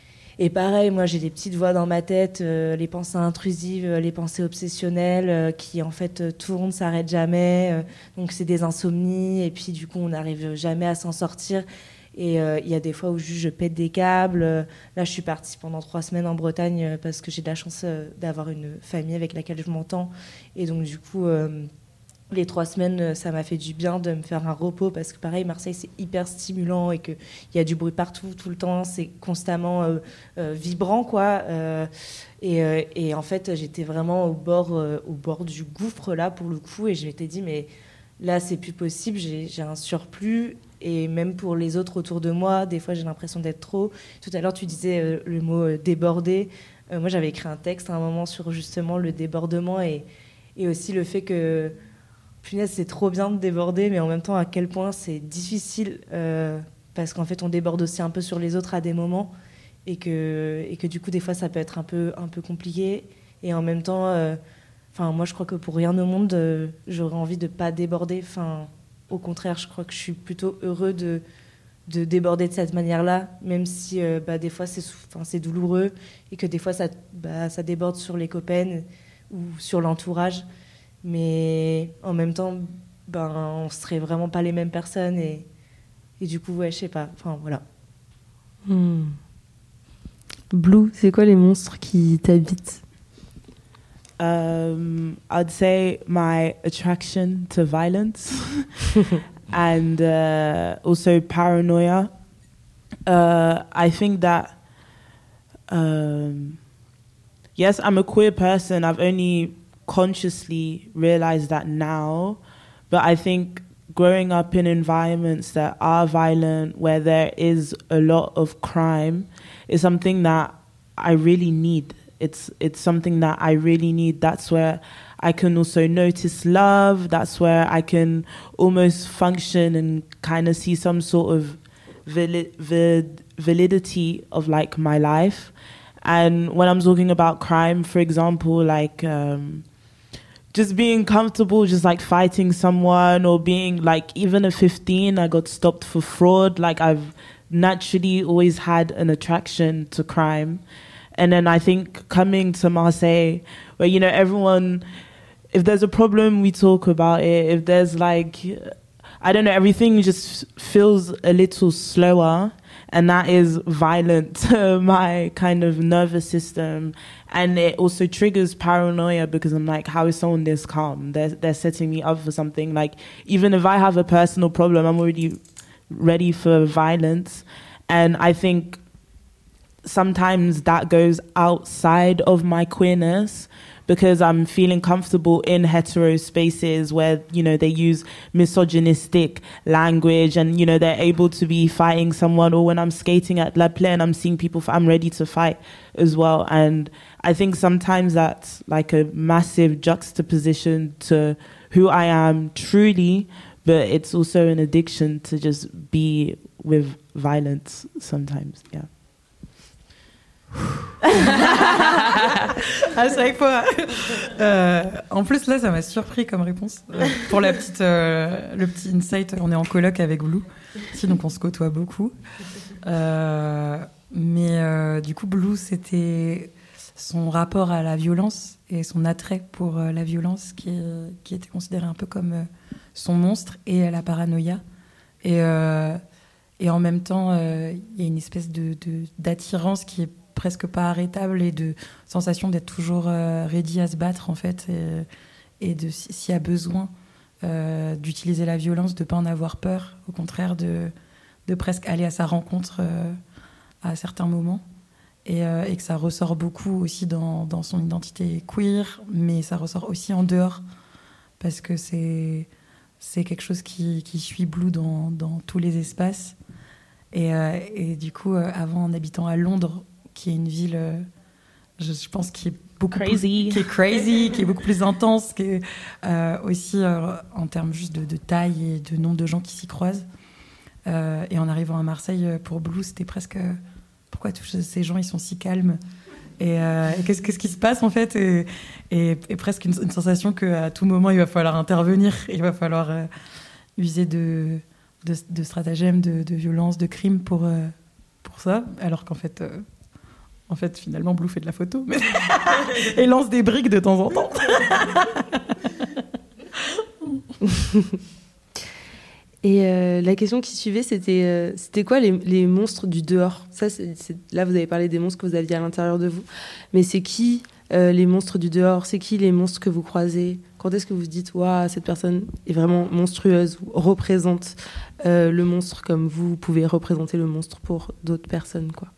et pareil, moi, j'ai des petites voix dans ma tête, euh, les pensées intrusives, euh, les pensées obsessionnelles euh, qui, en fait, euh, tournent, s'arrêtent jamais. Euh, donc, c'est des insomnies. Et puis, du coup, on n'arrive jamais à s'en sortir. Et il euh, y a des fois où juste je pète des câbles. Là, je suis partie pendant trois semaines en Bretagne euh, parce que j'ai de la chance euh, d'avoir une famille avec laquelle je m'entends. Et donc, du coup, euh, les trois semaines, ça m'a fait du bien de me faire un repos parce que, pareil, Marseille, c'est hyper stimulant et qu'il y a du bruit partout, tout le temps. C'est constamment euh, euh, vibrant, quoi. Euh, et, euh, et en fait, j'étais vraiment au bord, euh, au bord du gouffre, là, pour le coup. Et je m'étais dit, mais là, c'est plus possible. J'ai, j'ai un surplus. Et même pour les autres autour de moi, des fois, j'ai l'impression d'être trop. Tout à l'heure, tu disais euh, le mot euh, débordé. Euh, moi, j'avais écrit un texte à un moment sur justement le débordement et, et aussi le fait que, punaise, c'est trop bien de déborder, mais en même temps, à quel point c'est difficile euh, parce qu'en fait, on déborde aussi un peu sur les autres à des moments et que, et que du coup, des fois, ça peut être un peu, un peu compliqué. Et en même temps, euh, moi, je crois que pour rien au monde, euh, j'aurais envie de ne pas déborder. Enfin, au contraire, je crois que je suis plutôt heureux de, de déborder de cette manière-là, même si euh, bah, des fois c'est, c'est douloureux et que des fois ça, bah, ça déborde sur les copains ou sur l'entourage. Mais en même temps, ben, on ne serait vraiment pas les mêmes personnes. Et, et du coup, ouais, je sais pas. Enfin, voilà. Hmm. Blue, c'est quoi les monstres qui t'habitent? Um, I'd say my attraction to violence and uh, also paranoia. Uh, I think that, um, yes, I'm a queer person. I've only consciously realized that now. But I think growing up in environments that are violent, where there is a lot of crime, is something that I really need. It's it's something that I really need. That's where I can also notice love. That's where I can almost function and kind of see some sort of valid, valid, validity of like my life. And when I'm talking about crime, for example, like um, just being comfortable, just like fighting someone or being like, even at fifteen, I got stopped for fraud. Like I've naturally always had an attraction to crime. And then I think coming to Marseille, where, you know, everyone, if there's a problem, we talk about it. If there's like, I don't know, everything just feels a little slower. And that is violent to my kind of nervous system. And it also triggers paranoia because I'm like, how is someone this calm? They're, they're setting me up for something. Like, even if I have a personal problem, I'm already ready for violence. And I think sometimes that goes outside of my queerness because I'm feeling comfortable in hetero spaces where, you know, they use misogynistic language and, you know, they're able to be fighting someone. Or when I'm skating at La Plaine, I'm seeing people, I'm ready to fight as well. And I think sometimes that's like a massive juxtaposition to who I am truly, but it's also an addiction to just be with violence sometimes, yeah. À chaque fois. Euh, en plus, là, ça m'a surpris comme réponse. Euh, pour la petite, euh, le petit insight, on est en coloc avec Blue, si, donc on se côtoie beaucoup. Euh, mais euh, du coup, Blue, c'était son rapport à la violence et son attrait pour euh, la violence qui, qui était considéré un peu comme euh, son monstre et la paranoïa. Et, euh, et en même temps, il euh, y a une espèce de, de, d'attirance qui est presque pas arrêtable et de sensation d'être toujours euh, ready à se battre en fait et, et de s'il y a besoin euh, d'utiliser la violence, de pas en avoir peur, au contraire de, de presque aller à sa rencontre euh, à certains moments et, euh, et que ça ressort beaucoup aussi dans, dans son identité queer, mais ça ressort aussi en dehors parce que c'est, c'est quelque chose qui, qui suit Blue dans, dans tous les espaces. Et, euh, et du coup, euh, avant, en habitant à Londres, qui est une ville, euh, je, je pense, qui est beaucoup Crazy. plus, qui est crazy, qui est beaucoup plus intense, qui est euh, aussi euh, en termes juste de, de taille et de nombre de gens qui s'y croisent. Euh, et en arrivant à Marseille, pour Blue, c'était presque... Euh, pourquoi tous ces gens, ils sont si calmes et, euh, et qu'est-ce, qu'est-ce qui se passe, en fait et, et, et presque une, une sensation qu'à tout moment, il va falloir intervenir, il va falloir euh, user de... De, de stratagèmes, de, de violence, de crimes pour, euh, pour ça, alors qu'en fait, euh, en fait, finalement, Blue fait de la photo mais et lance des briques de temps en temps. Et euh, la question qui suivait, c'était, euh, c'était quoi les, les monstres du dehors ? Ça, c'est, c'est, là, vous avez parlé des monstres que vous aviez à l'intérieur de vous, mais c'est qui euh, les monstres du dehors ? C'est qui les monstres que vous croisez ? Quand est-ce que vous vous dites, waouh, cette personne est vraiment monstrueuse ou représente euh, le monstre comme vous pouvez représenter le monstre pour d'autres personnes, quoi.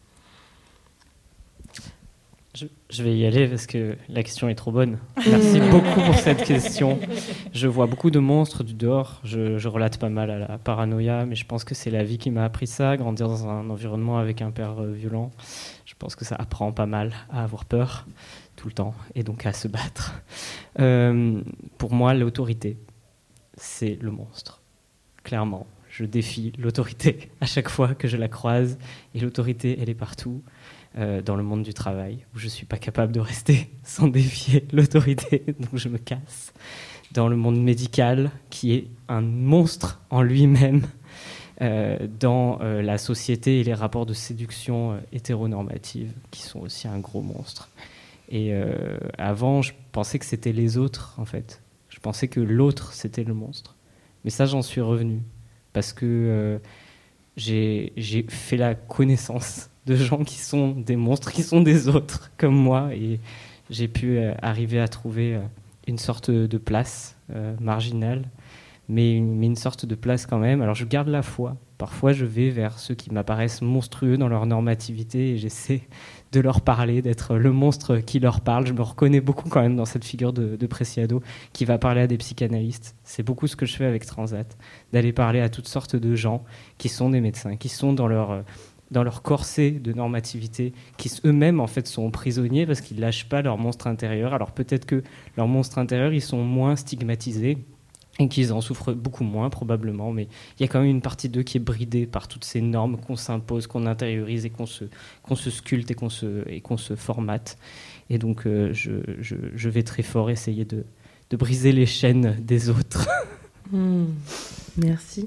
Je, je vais y aller parce que la question est trop bonne. Merci beaucoup pour cette question. Je vois beaucoup de monstres du dehors. Je, je relate pas mal à la paranoïa, mais je pense que c'est la vie qui m'a appris ça. Grandir dans un environnement avec un père euh, violent, je pense que ça apprend pas mal à avoir peur tout le temps et donc à se battre. Euh, pour moi, l'autorité, c'est le monstre. Clairement, je défie l'autorité à chaque fois que je la croise. Et l'autorité, elle est partout. Euh, dans le monde du travail, où je ne suis pas capable de rester sans défier l'autorité, donc je me casse. Dans le monde médical, qui est un monstre en lui-même. Euh, dans euh, la société et les rapports de séduction euh, hétéronormative, qui sont aussi un gros monstre. Et euh, avant, je pensais que c'était les autres, en fait. Je pensais que l'autre, c'était le monstre. Mais ça, j'en suis revenu. Parce que euh, j'ai, j'ai fait la connaissance de gens qui sont des monstres, qui sont des autres, comme moi. Et j'ai pu euh, arriver à trouver euh, une sorte de place euh, marginale, mais une, mais une sorte de place quand même. Alors, je garde la foi. Parfois, je vais vers ceux qui m'apparaissent monstrueux dans leur normativité et j'essaie de leur parler, d'être le monstre qui leur parle. Je me reconnais beaucoup quand même dans cette figure de, de Preciado qui va parler à des psychanalystes. C'est beaucoup ce que je fais avec Transat, d'aller parler à toutes sortes de gens qui sont des médecins, qui sont dans leur, dans leur corset de normativité, qui eux-mêmes en fait sont prisonniers parce qu'ils ne lâchent pas leur monstre intérieur. Alors peut-être que leur monstre intérieur, ils sont moins stigmatisés et qu'ils en souffrent beaucoup moins probablement, mais il y a quand même une partie d'eux qui est bridée par toutes ces normes qu'on s'impose, qu'on intériorise et qu'on se, qu'on se sculpte et qu'on se, et qu'on se formate. Et donc euh, je, je, je vais très fort essayer de, de briser les chaînes des autres. Mmh. Merci.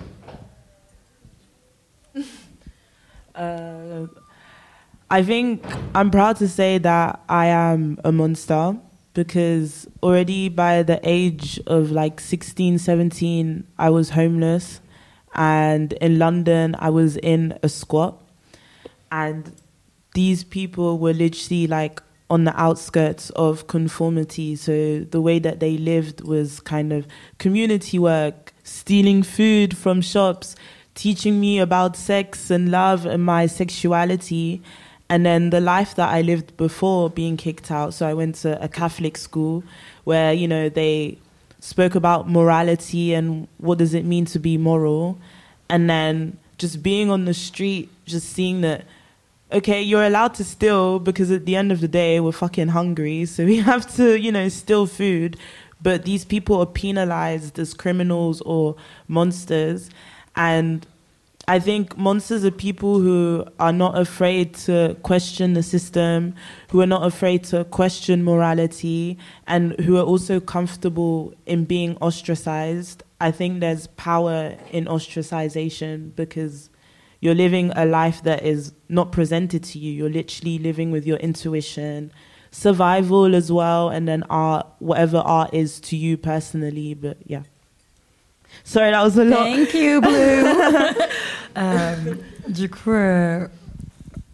Uh, I think I'm proud to say that I am a monster. Because already by the age of like sixteen, seventeen, I was homeless. And in London, I was in a squat. And these people were literally like on the outskirts of conformity. So the way that they lived was kind of community work, stealing food from shops, teaching me about sex and love and my sexuality. And then the life that I lived before being kicked out. So I went to a Catholic school where, you know, they spoke about morality and what does it mean to be moral. And then just being on the street, just seeing that, okay, you're allowed to steal because at the end of the day, we're fucking hungry. So we have to, you know, steal food. But these people are penalized as criminals or monsters. And I think monsters are people who are not afraid to question the system, who are not afraid to question morality, and who are also comfortable in being ostracized. I think there's power in ostracization because you're living a life that is not presented to you. You're literally living with your intuition, survival as well, and then art, whatever art is to you personally. But yeah. Sorry, that was a lot. Thank you, Blue. euh, du coup, euh,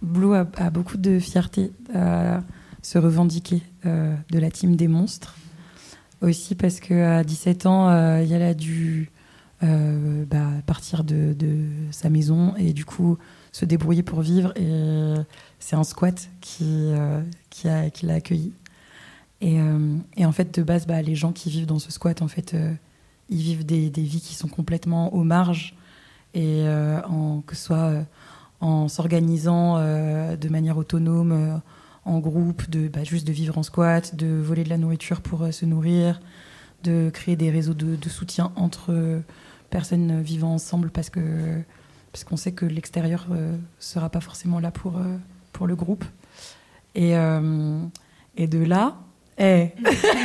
Blue a, a beaucoup de fierté à se revendiquer euh, de la team des monstres. Aussi parce qu'à dix-sept ans, euh, elle a dû euh, bah, partir de, de sa maison et du coup se débrouiller pour vivre. Et c'est un squat qui, euh, qui, a, qui l'a accueilli. Et, euh, et en fait, de base, bah, les gens qui vivent dans ce squat, en fait, euh, ils vivent des, des vies qui sont complètement aux marges. Et euh, en, que ce soit euh, en s'organisant euh, de manière autonome, euh, en groupe, de, bah, juste de vivre en squat, de voler de la nourriture pour euh, se nourrir, de créer des réseaux de, de soutien entre euh, personnes vivant ensemble parce, que, parce qu'on sait que l'extérieur ne euh, sera pas forcément là pour, euh, pour le groupe. Et, euh, et de là, hey.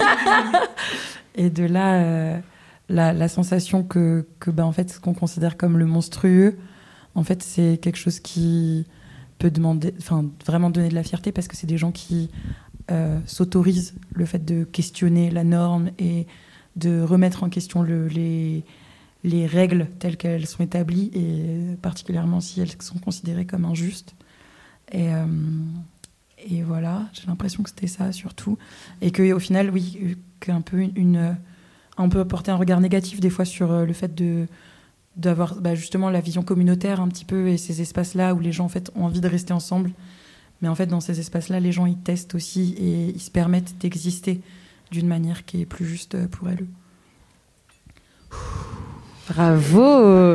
et de là euh, la, la sensation que, que bah, en fait, ce qu'on considère comme le monstrueux, en fait, c'est quelque chose qui peut demander, enfin, vraiment donner de la fierté parce que c'est des gens qui euh, s'autorisent le fait de questionner la norme et de remettre en question le, les, les règles telles qu'elles sont établies et particulièrement si elles sont considérées comme injustes. Et, euh, et voilà, j'ai l'impression que c'était ça surtout. Et qu'au final, oui, qu'un peu une, une, on peut porter un regard négatif des fois sur le fait de d'avoir bah, justement la vision communautaire un petit peu et ces espaces-là où les gens en fait ont envie de rester ensemble. Mais en fait, dans ces espaces-là, les gens, ils testent aussi et ils se permettent d'exister d'une manière qui est plus juste pour elles. Bravo.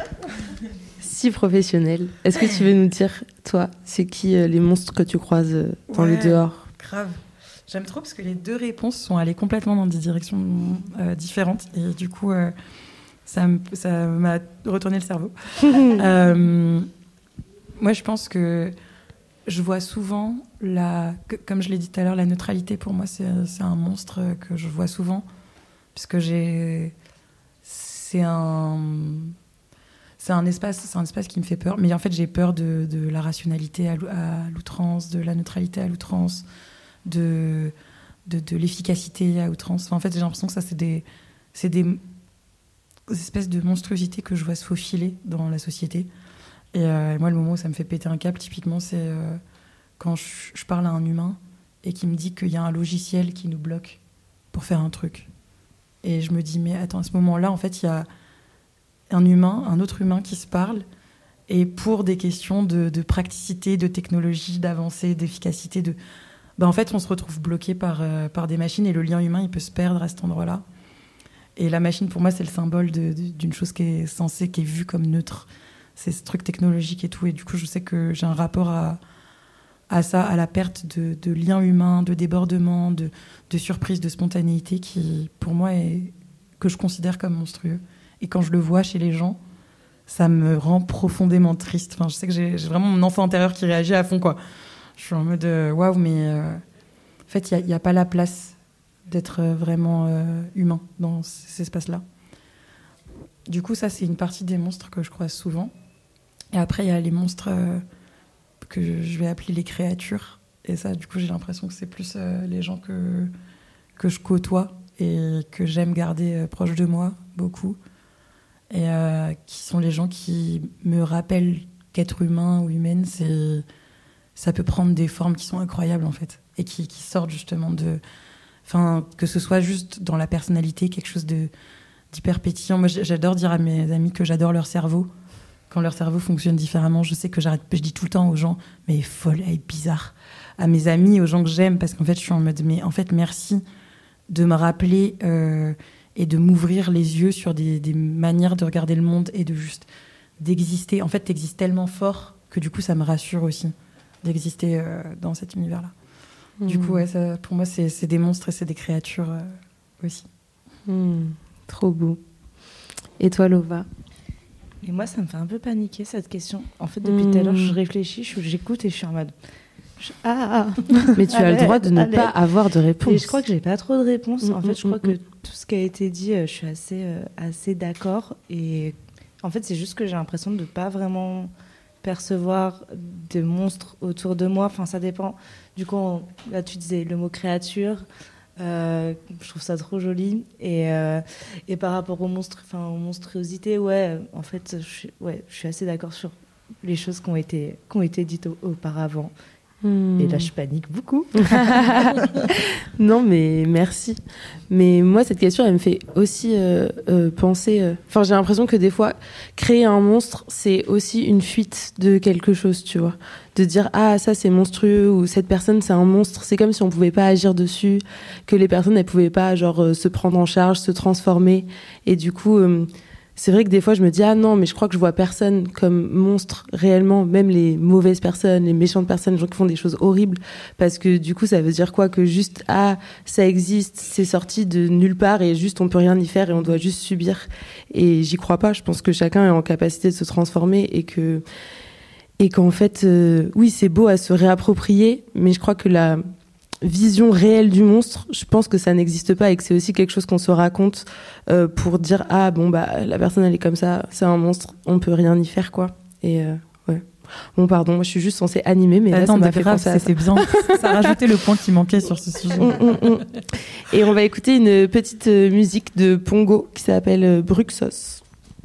Si professionnel. Est-ce que tu veux nous dire, toi, c'est qui euh, les monstres que tu croises euh, dans ouais, le dehors ? Grave. J'aime trop parce que les deux réponses sont allées complètement dans des directions euh, différentes. Et du coup... Euh, Ça, me, ça m'a retourné le cerveau. euh, moi, je pense que je vois souvent, la, que, comme je l'ai dit tout à l'heure, la neutralité, pour moi, c'est, c'est un monstre que je vois souvent. Puisque j'ai... C'est un... C'est un, espace, c'est un espace qui me fait peur. Mais en fait, j'ai peur de, de la rationalité à l'outrance, de la neutralité à l'outrance, de, de, de l'efficacité à outrance. Enfin, en fait, j'ai l'impression que ça, c'est des... C'est des des espèces de monstruosité que je vois se faufiler dans la société. Et, euh, et moi, le moment où ça me fait péter un câble, typiquement, c'est euh, quand je, je parle à un humain et qui me dit qu'il y a un logiciel qui nous bloque pour faire un truc. Et je me dis, mais attends, à ce moment-là, en fait, il y a un humain, un autre humain qui se parle, et pour des questions de, de praticité, de technologie, d'avancée, d'efficacité, de... ben, en fait, on se retrouve bloqué par, euh, par des machines et le lien humain, il peut se perdre à cet endroit-là. Et la machine, pour moi, c'est le symbole de, de, d'une chose qui est censée, qui est vue comme neutre. C'est ce truc technologique et tout. Et du coup, je sais que j'ai un rapport à, à ça, à la perte de, de liens humains, de débordements, de, de surprises, de spontanéité, qui, pour moi, est, que je considère comme monstrueux. Et quand je le vois chez les gens, ça me rend profondément triste. Enfin, je sais que j'ai, j'ai vraiment mon enfant intérieur qui réagit à fond, quoi. Je suis en mode, euh, waouh, mais euh, en fait, il n'y a, a pas la place d'être vraiment euh, humain dans ces espaces-là. Du coup, ça, c'est une partie des monstres que je croise souvent. Et après, il y a les monstres euh, que je vais appeler les créatures. Et ça, du coup, j'ai l'impression que c'est plus euh, les gens que, que je côtoie et que j'aime garder euh, proche de moi, beaucoup. Et euh, qui sont les gens qui me rappellent qu'être humain ou humaine, c'est, ça peut prendre des formes qui sont incroyables, en fait. Et qui, qui sortent justement de... Enfin, que ce soit juste dans la personnalité, quelque chose de, d'hyper pétillant. Moi, j'adore dire à mes amis que j'adore leur cerveau. Quand leur cerveau fonctionne différemment, je sais que j'arrête, je dis tout le temps aux gens, mais elle est folle, elle est bizarre. À mes amis, aux gens que j'aime, parce qu'en fait, je suis en mode, mais en fait, merci de me rappeler euh, et de m'ouvrir les yeux sur des, des manières de regarder le monde et de juste d'exister. En fait, t'existes tellement fort que du coup, ça me rassure aussi d'exister euh, dans cet univers-là. Mmh. Du coup, ouais, ça, pour moi, c'est, c'est des monstres et c'est des créatures euh, aussi. Mmh. Trop beau. Et toi, Lova ? Et moi, ça me fait un peu paniquer, cette question. En fait, depuis mmh. tout à l'heure, je réfléchis, je, j'écoute et je suis en mode... Je... Ah, ah. Mais tu as le droit de ne allez. pas avoir de réponse. Et je crois que j'ai pas trop de réponses. Mmh, en fait, je crois mmh, mmh. que tout ce qui a été dit, je suis assez, euh, assez d'accord. Et en fait, c'est juste que j'ai l'impression de ne pas vraiment percevoir de monstres autour de moi. Enfin, ça dépend... Du coup, on, là, tu disais le mot créature. Euh, je trouve ça trop joli. Et, euh, et par rapport aux monstres, enfin, aux monstruosités, ouais, en fait, je suis, ouais, je suis assez d'accord sur les choses qui ont été, qui ont été dites au- auparavant. Hmm. Et là, je panique beaucoup. Non, mais merci. Mais moi, cette question, elle me fait aussi euh, euh, penser... Enfin, euh... j'ai l'impression que des fois, créer un monstre, c'est aussi une fuite de quelque chose, tu vois. De dire, ah, ça, c'est monstrueux, ou cette personne, c'est un monstre. C'est comme si on pouvait pas agir dessus, que les personnes, elles pouvaient pas, genre, euh, se prendre en charge, se transformer. Et du coup... Euh, c'est vrai que des fois, je me dis, ah non, mais je crois que je vois personne comme monstre réellement, même les mauvaises personnes, les méchantes personnes, les gens qui font des choses horribles, parce que du coup, ça veut dire quoi? Que juste, ah, ça existe, c'est sorti de nulle part et juste, on peut rien y faire et on doit juste subir. Et j'y crois pas. Je pense que chacun est en capacité de se transformer et que, et qu'en fait, euh, oui, c'est beau à se réapproprier, mais je crois que la vision réelle du monstre, je pense que ça n'existe pas et que c'est aussi quelque chose qu'on se raconte euh, pour dire ah bon bah la personne elle est comme ça, c'est un monstre, on peut rien y faire quoi. Et euh, ouais. Bon pardon, moi je suis juste censée animer mais Attends, là ça m'a fait grave, penser à ça. c'était bien. Ça a rajouté le point qui manquait sur ce sujet. Mm, mm, mm. Et on va écouter une petite euh, musique de Pongo qui s'appelle euh, Bruxos.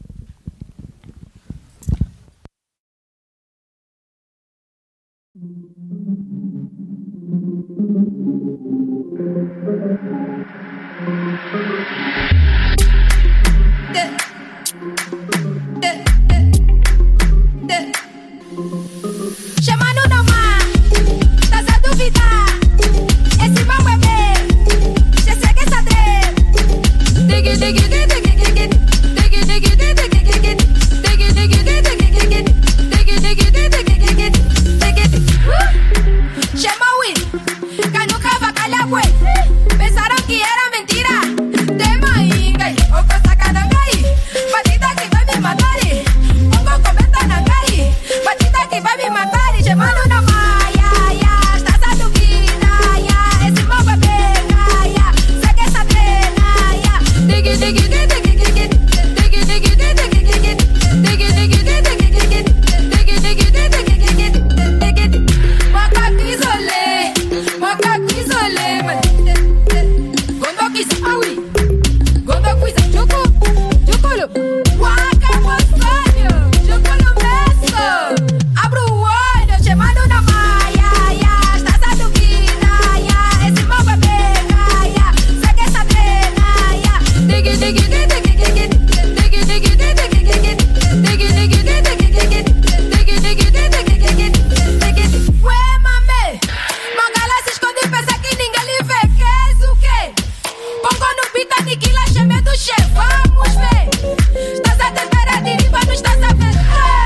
Chamando não má, estás a duvidar? Esse mau bebê, já segue essa dread. Diggy, diggy, diggy, diggy, diggy, diggy, diggy, diggy, diggy, diggy, diggy, diggy, diggy, diggy, diggy, diggy. Chama o Will, que nunca vai calhar, ué. Pensaram que era mentira. Tema inga, o que sacananga aí. Batida que vai me matar, pongo comenta na cara. Batida que vai me matar. Chamando na maia, ya, estás a duvidar, ya. Esse mau bebê, ya, segue essa trena, ya. Diggy, diggy, diggy, diggy, diggy, diggy, diggy, diggy, diggy, diggy, diggy, diggy, diggy, diggy, diggy, diggy. Macaco isolé, macaco isolé, mano. Quando quis, aui, quando quis, choco, chocolo, waka poçonho, chocolo meso, abro o olho, chamando na maia, ya, estás a duvidar, ya, esse mau bebê, ya, segue essa trena, ya, diggy, diggy, diggy, diggy, diggy, diggy, diggy, diggy, diggy, diggy, diggy, diggy, diggy, diggy, ué, mame, mangala se esconde e pensa que ninguém lhe vê, que és o quê? Pongo no beat, aniquila, chame do chefe, vamos ver. Estás a tentar a deriva, não estás a ver.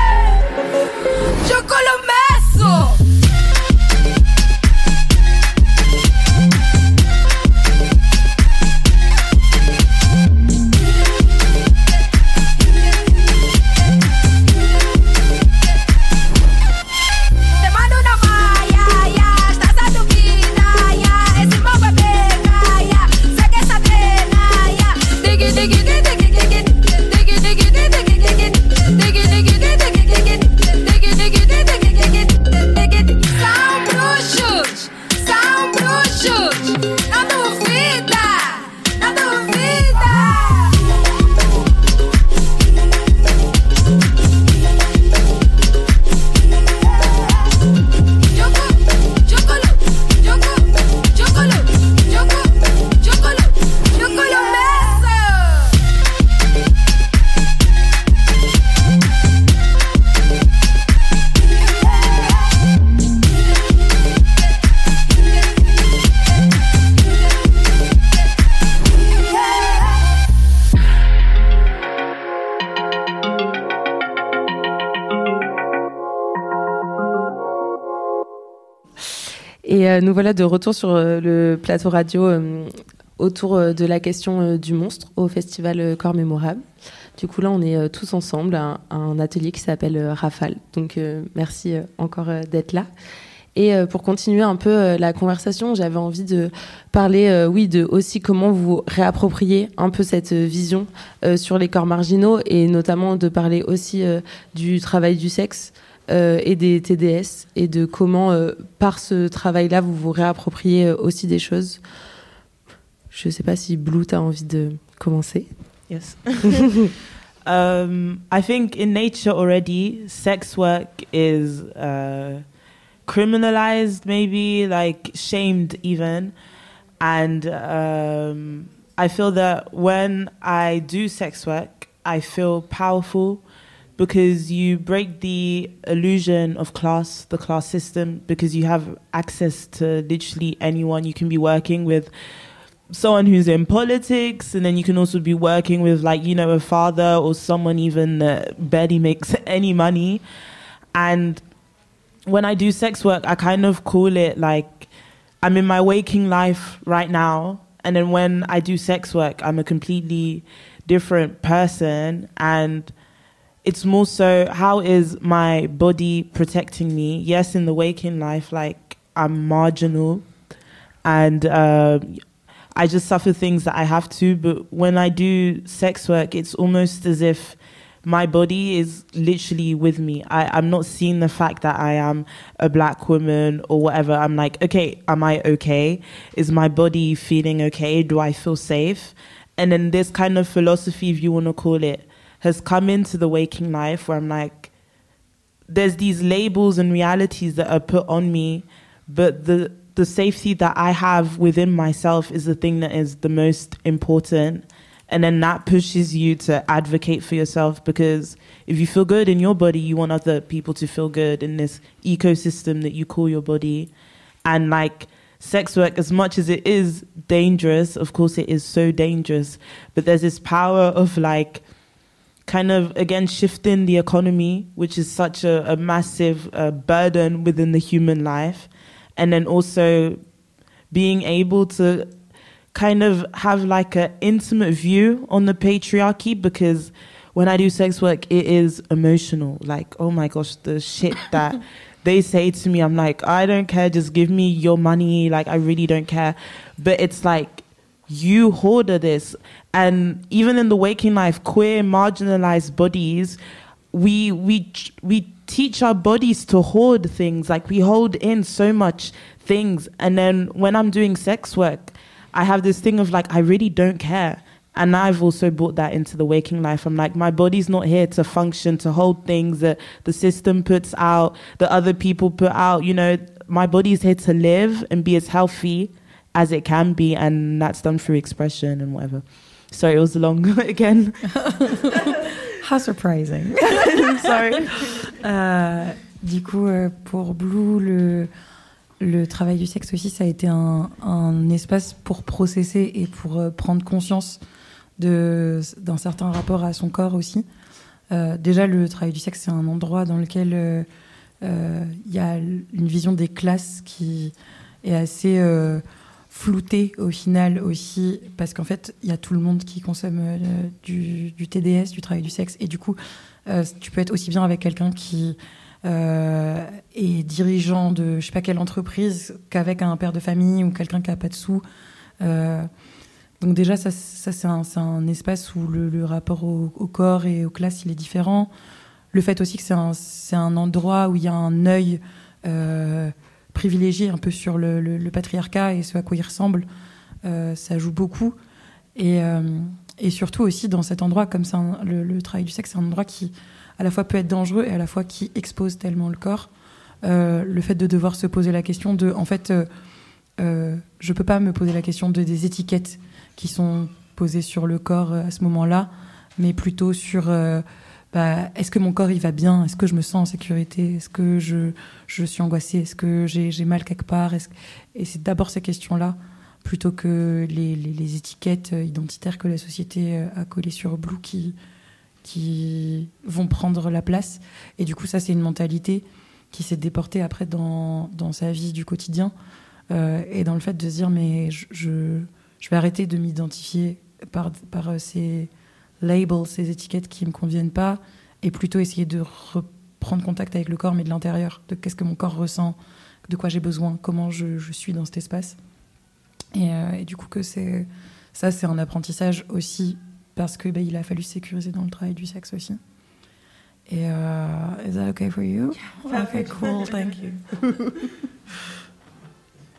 Chocolo meso. Te mando na maia, ya, estás a duvidar, ya, esse mau bebê, ya, segue essa trena, ya. Diggy, diggy, diggy, diggy, diggy, diggy, diggy, diggy, diggy, diggy, diggy, diggy, diggy, diggy, diggy, diggy. São bruxos, são bruxos, não duvida, não duvida. Choco, chocolo, choco, chocolo, choco, chocolo, chocolo meso. Et euh, nous voilà de retour sur euh, le plateau radio euh, autour euh, de la question euh, du monstre au festival euh, Corps Mémorable. Du coup là on est euh, tous ensemble à, à un atelier qui s'appelle euh, Rafale. Donc euh, merci euh, encore euh, d'être là. Et euh, pour continuer un peu euh, la conversation, j'avais envie de parler, euh, oui, de aussi comment vous réapproprier un peu cette euh, vision euh, sur les corps marginaux et notamment de parler aussi euh, du travail du sexe. Euh, et des T D S et de comment, euh, par ce travail-là, vous vous réappropriez euh, aussi des choses. Je ne sais pas si Blue, tu as envie de commencer. Yes. Um, I think in nature already, sex work is uh, criminalized, maybe like shamed even. And um, I feel that when I do sex work, I feel powerful because you break the illusion of class, the class system, because you have access to literally anyone. You can be working with someone who's in politics, and then you can also be working with, like, you know, a father or someone even that barely makes any money. And when I do sex work, I kind of call it like I'm in my waking life right now, and then when I do sex work, I'm a completely different person. And it's more so, how is my body protecting me? Yes, in the waking life, like, I'm marginal, and uh, I just suffer things that I have to. But when I do sex work, it's almost as if my body is literally with me. I, I'm not seeing the fact that I am a black woman or whatever. I'm like, okay, am I okay? Is my body feeling okay? Do I feel safe? And then this kind of philosophy, if you want to call it, has come into the waking life, where I'm like, there's these labels and realities that are put on me, but the the safety that I have within myself is the thing that is the most important. And then that pushes you to advocate for yourself, because if you feel good in your body, you want other people to feel good in this ecosystem that you call your body. And like, sex work, as much as it is dangerous, of course it is so dangerous, but there's this power of like kind of, again, shifting the economy, which is such a, a massive uh, burden within the human life. And then also being able to kind of have like an intimate view on the patriarchy, because when I do sex work, it is emotional. Like, oh my gosh, the shit that they say to me, I'm like, I don't care, just give me your money. Like, I really don't care. But it's like, you hoarder this. And even in the waking life, queer, marginalized bodies, we we we teach our bodies to hoard things. Like, we hold in so much things. And then when I'm doing sex work, I have this thing of like, I really don't care. And I've also brought that into the waking life. I'm like, my body's not here to function, to hold things that the system puts out, that other people put out. You know, my body's here to live and be as healthy as it can be. And that's done through expression and whatever. Sorry, it was long again. How surprising. Sorry. Euh, du coup, euh, pour Blue, le, le travail du sexe aussi, ça a été un, un espace pour processer et pour euh, prendre conscience de, d'un certain rapport à son corps aussi. Euh, déjà, le travail du sexe, c'est un endroit dans lequel il euh, euh, y a une vision des classes qui est assez euh, floutée au final aussi, parce qu'en fait, il y a tout le monde qui consomme euh, du, du T D S, du travail du sexe, et du coup, euh, tu peux être aussi bien avec quelqu'un qui euh, est dirigeant de je sais pas quelle entreprise qu'avec un père de famille ou quelqu'un qui a pas de sous. Euh, donc déjà, ça, ça c'est, un, c'est un espace où le, le rapport au, au corps et aux classes, il est différent. Le fait aussi que c'est un, c'est un endroit où il y a un œil euh, privilégié un peu sur le, le, le patriarcat et ce à quoi il ressemble, euh, ça joue beaucoup. Et, euh, et surtout aussi dans cet endroit, comme c'est un, le, le travail du sexe, c'est un endroit qui à la fois peut être dangereux et à la fois qui expose tellement le corps. Euh, le fait de devoir se poser la question de, en fait, euh, euh, je peux pas me poser la question de des étiquettes qui sont posées sur le corps à ce moment-là, mais plutôt sur euh, bah, est-ce que mon corps il va bien, est-ce que je me sens en sécurité, est-ce que je, je suis angoissée, est-ce que j'ai, j'ai mal quelque part, est-ce que... Et c'est d'abord ces questions-là, plutôt que les, les, les étiquettes identitaires que la société a collées sur Blue qui, qui vont prendre la place. Et du coup, ça, c'est une mentalité qui s'est déportée après dans, dans sa vie du quotidien, euh, et dans le fait de se dire, mais je, je, je vais arrêter de m'identifier par, par ces labels, ces étiquettes qui ne me conviennent pas, et plutôt essayer de reprendre contact avec le corps, mais de l'intérieur, de qu'est-ce que mon corps ressent, de quoi j'ai besoin, comment je, je suis dans cet espace. Et, euh, et du coup, que c'est, ça, c'est un apprentissage aussi, parce que bah, il a fallu se sécuriser dans le travail du sexe aussi. Et euh, is that okay for you? Yeah, okay, cool, thank you.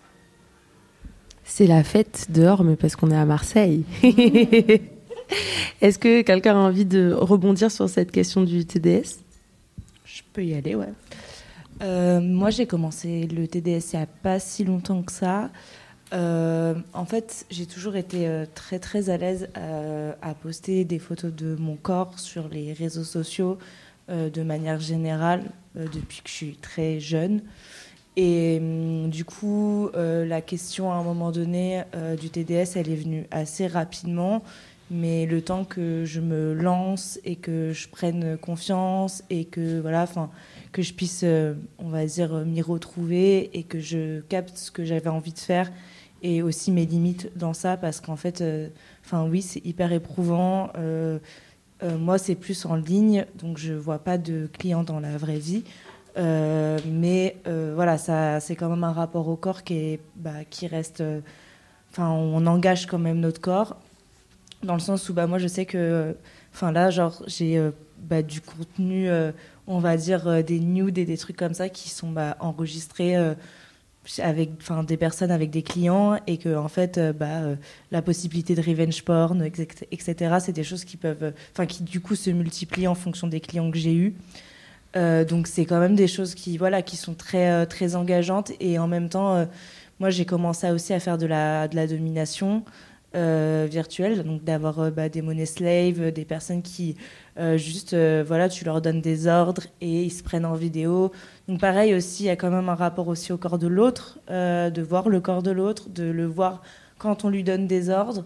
C'est la fête dehors, mais parce qu'on est à Marseille. Est-ce que quelqu'un a envie de rebondir sur cette question du T D S ? Je peux y aller, ouais. Euh, moi, j'ai commencé le T D S il n'y a pas si longtemps que ça. Euh, en fait, j'ai toujours été euh, très très à l'aise à, à poster des photos de mon corps sur les réseaux sociaux euh, de manière générale euh, depuis que je suis très jeune. Et hum, du coup, euh, la question à un moment donné euh, du T D S, elle est venue assez rapidement. Mais le temps que je me lance et que je prenne confiance et que voilà, enfin, que je puisse, euh, on va dire, m'y retrouver et que je capte ce que j'avais envie de faire et aussi mes limites dans ça, parce qu'en fait, euh, enfin oui, c'est hyper éprouvant. Euh, euh, moi, c'est plus en ligne, donc je vois pas de clients dans la vraie vie. Euh, mais euh, voilà, ça, c'est quand même un rapport au corps qui est, bah, qui reste. Enfin, euh, on engage quand même notre corps. Dans le sens où bah, moi je sais que enfin là genre j'ai euh, bah, du contenu euh, on va dire euh, des nudes et des trucs comme ça qui sont bah, enregistrés euh, avec enfin des personnes avec des clients, et que en fait euh, bah euh, la possibilité de revenge porn, etc., c'est des choses qui peuvent enfin euh, qui du coup se multiplient en fonction des clients que j'ai eus. Euh, donc c'est quand même des choses qui voilà qui sont très euh, très engageantes. Et en même temps euh, moi j'ai commencé aussi à faire de la de la domination Euh, virtuelle, donc d'avoir euh, bah, des money slaves, des personnes qui euh, juste euh, voilà, tu leur donnes des ordres et ils se prennent en vidéo. Donc pareil aussi, il y a quand même un rapport aussi au corps de l'autre, euh, de voir le corps de l'autre, de le voir quand on lui donne des ordres.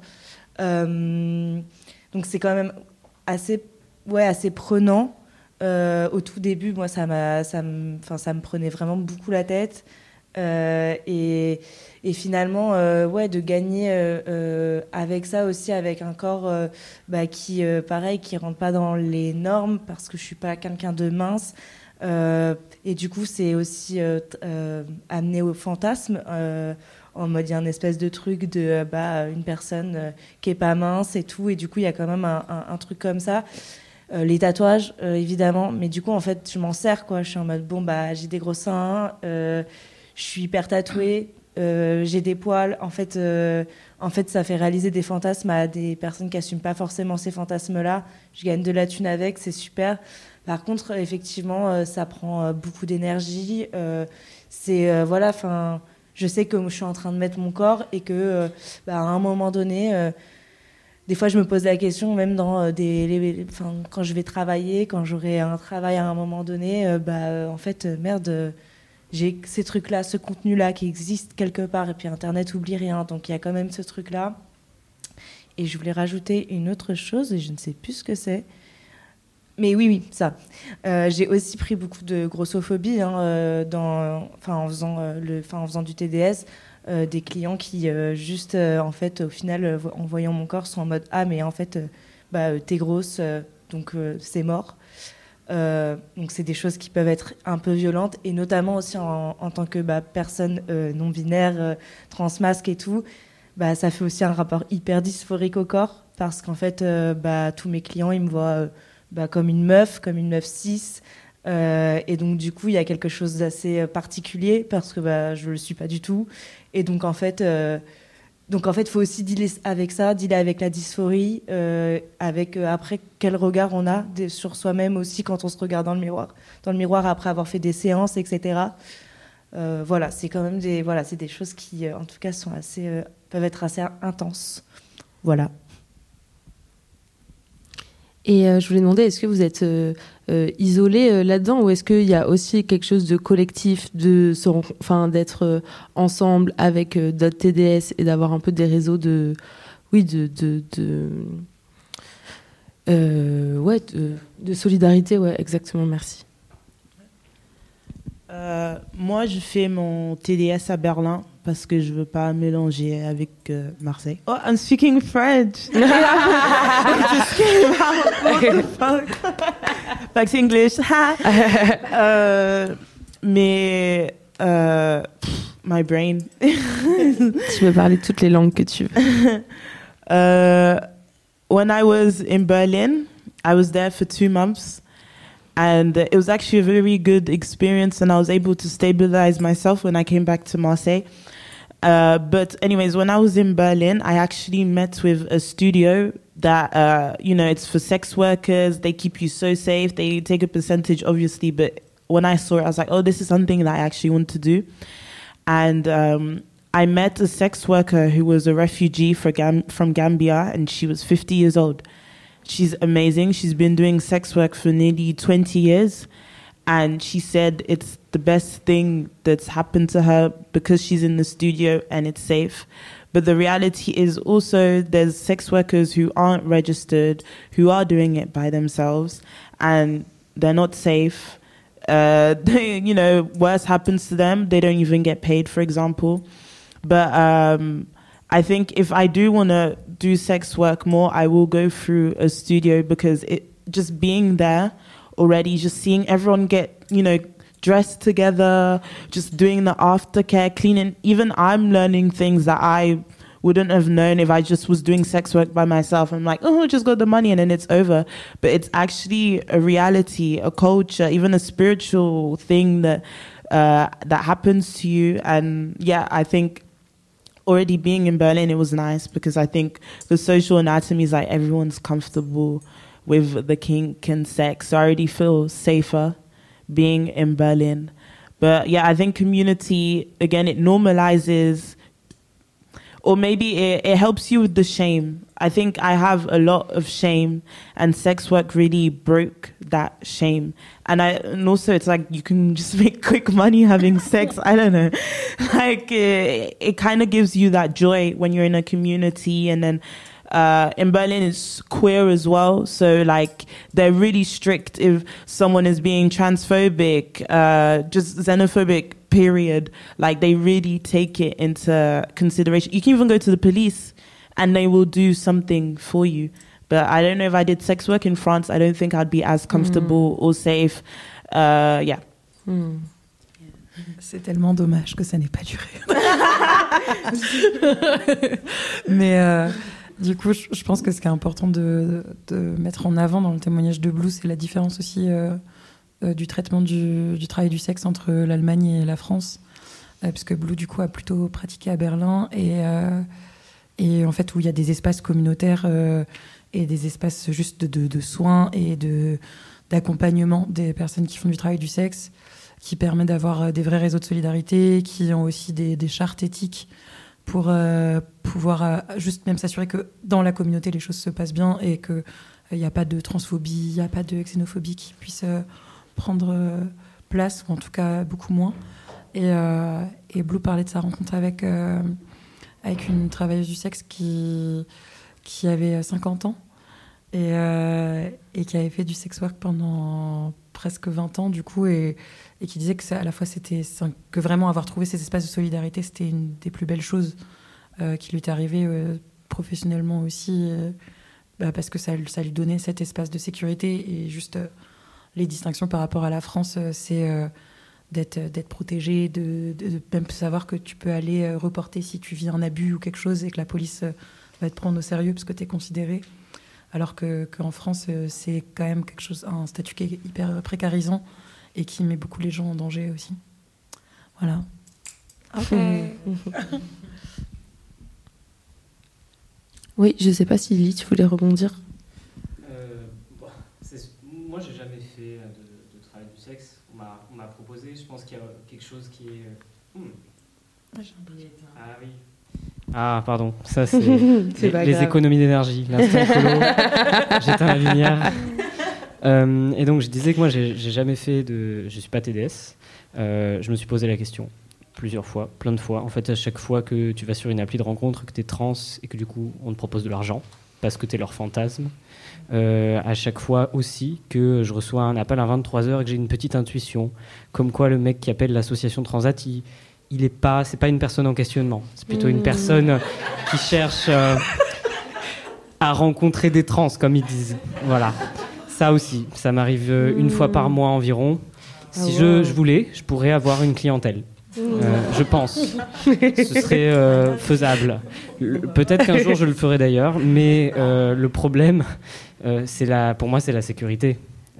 Euh, donc c'est quand même assez ouais assez prenant. Euh, au tout début, moi ça m'a ça me enfin ça me prenait vraiment beaucoup la tête. Euh, et, et finalement euh, ouais de gagner euh, euh, avec ça aussi, avec un corps euh, bah, qui euh, pareil qui rentre pas dans les normes, parce que je suis pas quelqu'un de mince, euh, et du coup c'est aussi euh, euh, amené au fantasme, euh, en mode il y a une espèce de truc de euh, bah, une personne euh, qui est pas mince et tout, et du coup il y a quand même un, un, un truc comme ça. Euh, les tatouages euh, évidemment, mais du coup en fait je m'en sers quoi, je suis en mode bon bah j'ai des gros seins, euh, je suis hyper tatouée, euh, j'ai des poils. En fait, euh, en fait, ça fait réaliser des fantasmes à des personnes qui n'assument pas forcément ces fantasmes-là. Je gagne de la thune avec, c'est super. Par contre, effectivement, euh, ça prend euh, beaucoup d'énergie. Euh, c'est euh, voilà, enfin, je sais que je suis en train de mettre mon corps et que, euh, bah, à un moment donné, euh, des fois, je me pose la question, même dans euh, des, les, enfin, quand je vais travailler, quand j'aurai un travail à un moment donné, euh, bah, euh, en fait, euh, merde. Euh, j'ai ces trucs-là, ce contenu-là qui existe quelque part, et puis Internet oublie rien, donc il y a quand même ce truc-là. Et je voulais rajouter une autre chose, et je ne sais plus ce que c'est. Mais oui, oui, ça. Euh, j'ai aussi pris beaucoup de grossophobie hein, euh, dans, enfin, en, faisant, euh, le, enfin, en faisant du T D S, euh, des clients qui, euh, juste, euh, en fait, au final, euh, en voyant mon corps, sont en mode « Ah, mais en fait, euh, bah, t'es grosse, euh, donc euh, c'est mort ». Euh, donc c'est des choses qui peuvent être un peu violentes, et notamment aussi en, en tant que bah, personne euh, non binaire, euh, transmasque et tout, bah, ça fait aussi un rapport hyper dysphorique au corps, parce qu'en fait euh, bah, tous mes clients ils me voient euh, bah, comme une meuf, comme une meuf cis, euh, et donc du coup il y a quelque chose d'assez particulier, parce que bah, je le suis pas du tout, et donc en fait euh, Donc en fait, il faut aussi dealer avec ça, dealer avec la dysphorie, euh, avec euh, après quel regard on a de, sur soi-même aussi quand on se regarde dans le miroir, dans le miroir après avoir fait des séances, et cetera. Euh, voilà, c'est quand même des voilà, c'est des choses qui, euh, en tout cas, sont assez euh, peuvent être assez intenses. Voilà. Et euh, je voulais demander, est-ce que vous êtes euh, euh, isolé euh, là-dedans, ou est-ce qu'il y a aussi quelque chose de collectif, de se, enfin, d'être euh, ensemble avec euh, d'autres T D S et d'avoir un peu des réseaux de, oui, de, de, de, euh, ouais, de, de solidarité, ouais, exactement, merci. Euh, moi, je fais mon T D S à Berlin parce que je veux pas mélanger avec euh, Marseille. Oh, I'm speaking French. I just came out. What the fuck? Back to English. euh, mais euh, pff, my brain. Tu peux parler toutes les langues que tu veux. uh, when I was in Berlin, I was there for two months. And it was actually a very good experience, and I was able to stabilize myself when I came back to Marseille. Uh, but anyways, when I was in Berlin, I actually met with a studio that, uh, you know, it's for sex workers. They keep you so safe. They take a percentage, obviously. But when I saw it, I was like, oh, this is something that I actually want to do. And um, I met a sex worker who was a refugee for Gam- from Gambia, and she was fifty years old. She's amazing. She's been doing sex work for nearly twenty years. And she said it's the best thing that's happened to her because she's in the studio and it's safe. But the reality is also there's sex workers who aren't registered, who are doing it by themselves, and they're not safe. Uh, they, you know, worse happens to them. They don't even get paid, for example. But um, I think if I do want to do sex work more, I will go through a studio because it just being there already, just seeing everyone get, you know, dressed together, just doing the aftercare, cleaning. Even I'm learning things that I wouldn't have known if I just was doing sex work by myself. I'm like, oh, just got the money and then it's over. But it's actually a reality, a culture, even a spiritual thing that uh, that happens to you. And yeah, I think already being in Berlin, it was nice because I think the social anatomy is like everyone's comfortable with the kink and sex. So I already feel safer being in Berlin. But yeah, I think community, again, it normalizes, or maybe it, it helps you with the shame. I think I have a lot of shame, and sex work really broke that shame. And I, and also it's like you can just make quick money having sex. I don't know. Like it, it kind of gives you that joy when you're in a community. And then Uh, in Berlin, it's queer as well. So, like, they're really strict if someone is being transphobic, uh, just xenophobic, period. Like, they really take it into consideration. You can even go to the police and they will do something for you. But I don't know if I did sex work in France, I don't think I'd be as comfortable mm. or safe. Uh, yeah. Mm. C'est tellement dommage que ça n'ait pas duré. Mais... Euh... Du coup, je pense que ce qui est important de, de mettre en avant dans le témoignage de Blue, c'est la différence aussi euh, euh, du traitement du, du travail du sexe entre l'Allemagne et la France. Euh, puisque Blue, du coup, a plutôt pratiqué à Berlin. Et, euh, et en fait, où il y a des espaces communautaires euh, et des espaces juste de, de, de soins et de, d'accompagnement des personnes qui font du travail du sexe, qui permet d'avoir des vrais réseaux de solidarité, qui ont aussi des, des chartes éthiques pour euh, pouvoir euh, juste même s'assurer que dans la communauté les choses se passent bien et qu'il n'y euh, a pas de transphobie, il n'y a pas de xénophobie qui puisse euh, prendre euh, place, ou en tout cas beaucoup moins. Et, euh, et Blue parlait de sa rencontre avec, euh, avec une travailleuse du sexe qui, qui avait cinquante ans et, euh, et qui avait fait du sex work pendant presque vingt ans du coup, et, et qui disait que ça, à la fois c'était que vraiment avoir trouvé ces espaces de solidarité, c'était une des plus belles choses euh, qui lui est arrivée euh, professionnellement aussi, euh, bah, parce que ça, ça lui donnait cet espace de sécurité. Et juste euh, les distinctions par rapport à la France, euh, c'est euh, d'être, d'être protégé, de, de, de même savoir que tu peux aller euh, reporter si tu vis un abus ou quelque chose et que la police euh, va te prendre au sérieux parce que tu es considéré. Alors que, qu'en France, euh, c'est quand même quelque chose, un statut qui est hyper précarisant et qui met beaucoup les gens en danger aussi. Voilà. Ok. Oui, je sais pas si Lily, tu voulais rebondir. Euh, bon, c'est, moi, j'ai jamais fait de, de travail du sexe. On m'a, on m'a proposé. Je pense qu'il y a quelque chose qui est. Hmm. Ah oui. Ah, pardon, ça c'est, c'est les, les économies d'énergie. L'instant colo, j'éteins la lumière. Euh, et donc je disais que moi j'ai, j'ai jamais fait de... Je suis pas T D S. Euh, je me suis posé la question plusieurs fois, plein de fois. En fait, à chaque fois que tu vas sur une appli de rencontre, que tu es trans et que du coup on te propose de l'argent parce que tu es leur fantasme. Euh, à chaque fois aussi que je reçois un appel à vingt-trois heures et que j'ai une petite intuition, comme quoi le mec qui appelle l'association Transat, il... il est pas, c'est pas une personne en questionnement. C'est plutôt une personne qui cherche euh, à rencontrer des trans, comme ils disent. Voilà. Ça aussi, ça m'arrive euh, une fois par mois environ. Si ah ouais. je, je voulais, je pourrais avoir une clientèle. Euh, je pense. Ce serait euh, faisable. Le, peut-être qu'un jour je le ferai d'ailleurs, mais euh, le problème, euh, c'est la, pour moi, c'est la sécurité.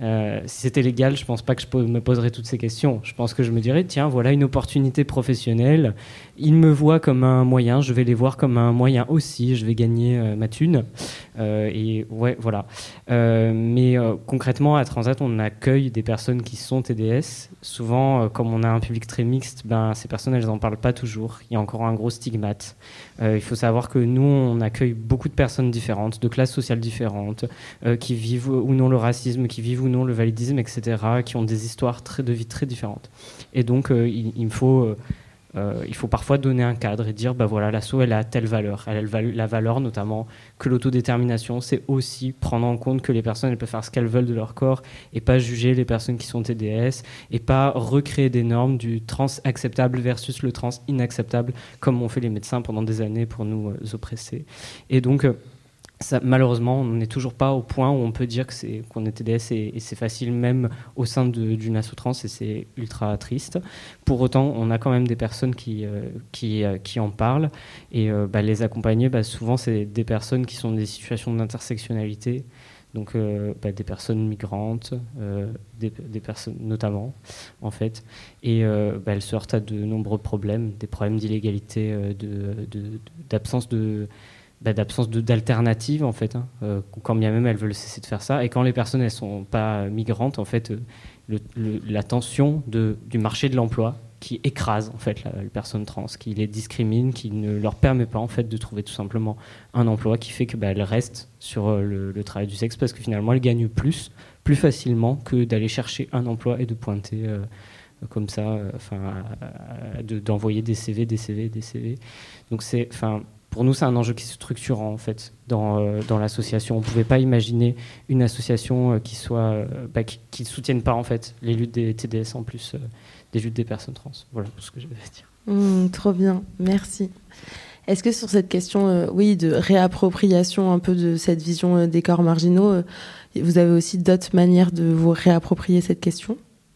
Euh, si c'était légal, je pense pas que je me poserais toutes ces questions. Je pense que je me dirais, tiens, voilà une opportunité professionnelle. Ils me voient comme un moyen, je vais les voir comme un moyen aussi. Je vais gagner euh, ma thune. Euh, et ouais, voilà. Euh, mais euh, concrètement, à Transat, on accueille des personnes qui sont T D S. Souvent, euh, comme on a un public très mixte, ben ces personnes, elles en parlent pas toujours. Il y a encore un gros stigmate. Euh, il faut savoir que nous, on accueille beaucoup de personnes différentes, de classes sociales différentes, euh, qui vivent ou non le racisme, qui vivent ou non le validisme, et cetera, qui ont des histoires très, de vie très différentes. Et donc, euh, il, il, faut, euh, euh, il faut parfois donner un cadre et dire, bah voilà, l'asso, elle a telle valeur. Elle a la valeur, notamment, que l'autodétermination, c'est aussi prendre en compte que les personnes, elles peuvent faire ce qu'elles veulent de leur corps et pas juger les personnes qui sont T D S et pas recréer des normes du trans acceptable versus le trans inacceptable, comme ont fait les médecins pendant des années pour nous euh, oppresser. Et donc, euh, ça, malheureusement, on n'est toujours pas au point où on peut dire que c'est, qu'on est T D S et, et c'est facile même au sein de, d'une asso trans et c'est ultra triste. Pour autant, on a quand même des personnes qui, euh, qui, euh, qui en parlent et euh, bah, les accompagner, bah, souvent c'est des personnes qui sont dans des situations d'intersectionnalité, donc euh, bah, des personnes migrantes, euh, des, des personnes notamment en fait, et euh, bah, elles se heurtent à de nombreux problèmes, des problèmes d'illégalité, euh, de, de, de, d'absence de Bah, d'absence de, d'alternative en fait, hein, euh, quand bien même elles veulent cesser de faire ça. Et quand les personnes elles sont pas migrantes, en fait, euh, le, le, la tension de, du marché de l'emploi qui écrase en fait la, les personnes trans, qui les discrimine, qui ne leur permet pas en fait de trouver tout simplement un emploi, qui fait que bah, elles restent sur euh, le, le travail du sexe parce que finalement elles gagnent plus, plus facilement que d'aller chercher un emploi et de pointer. Euh, comme ça, enfin, euh, de, d'envoyer des C V, des C V, des C V. Donc c'est, enfin. Pour nous, c'est un enjeu qui est structurant en fait dans euh, dans l'association. On ne pouvait pas imaginer une association euh, qui soit euh, bah, qui, qui soutienne pas en fait les luttes des T D S en plus euh, des luttes des personnes trans. Voilà tout ce que j'avais à dire. Mmh, trop bien, merci. Est-ce que sur cette question, euh, oui, de réappropriation un peu de cette vision euh, des corps marginaux, euh, vous avez aussi d'autres manières de vous réapproprier cette question ?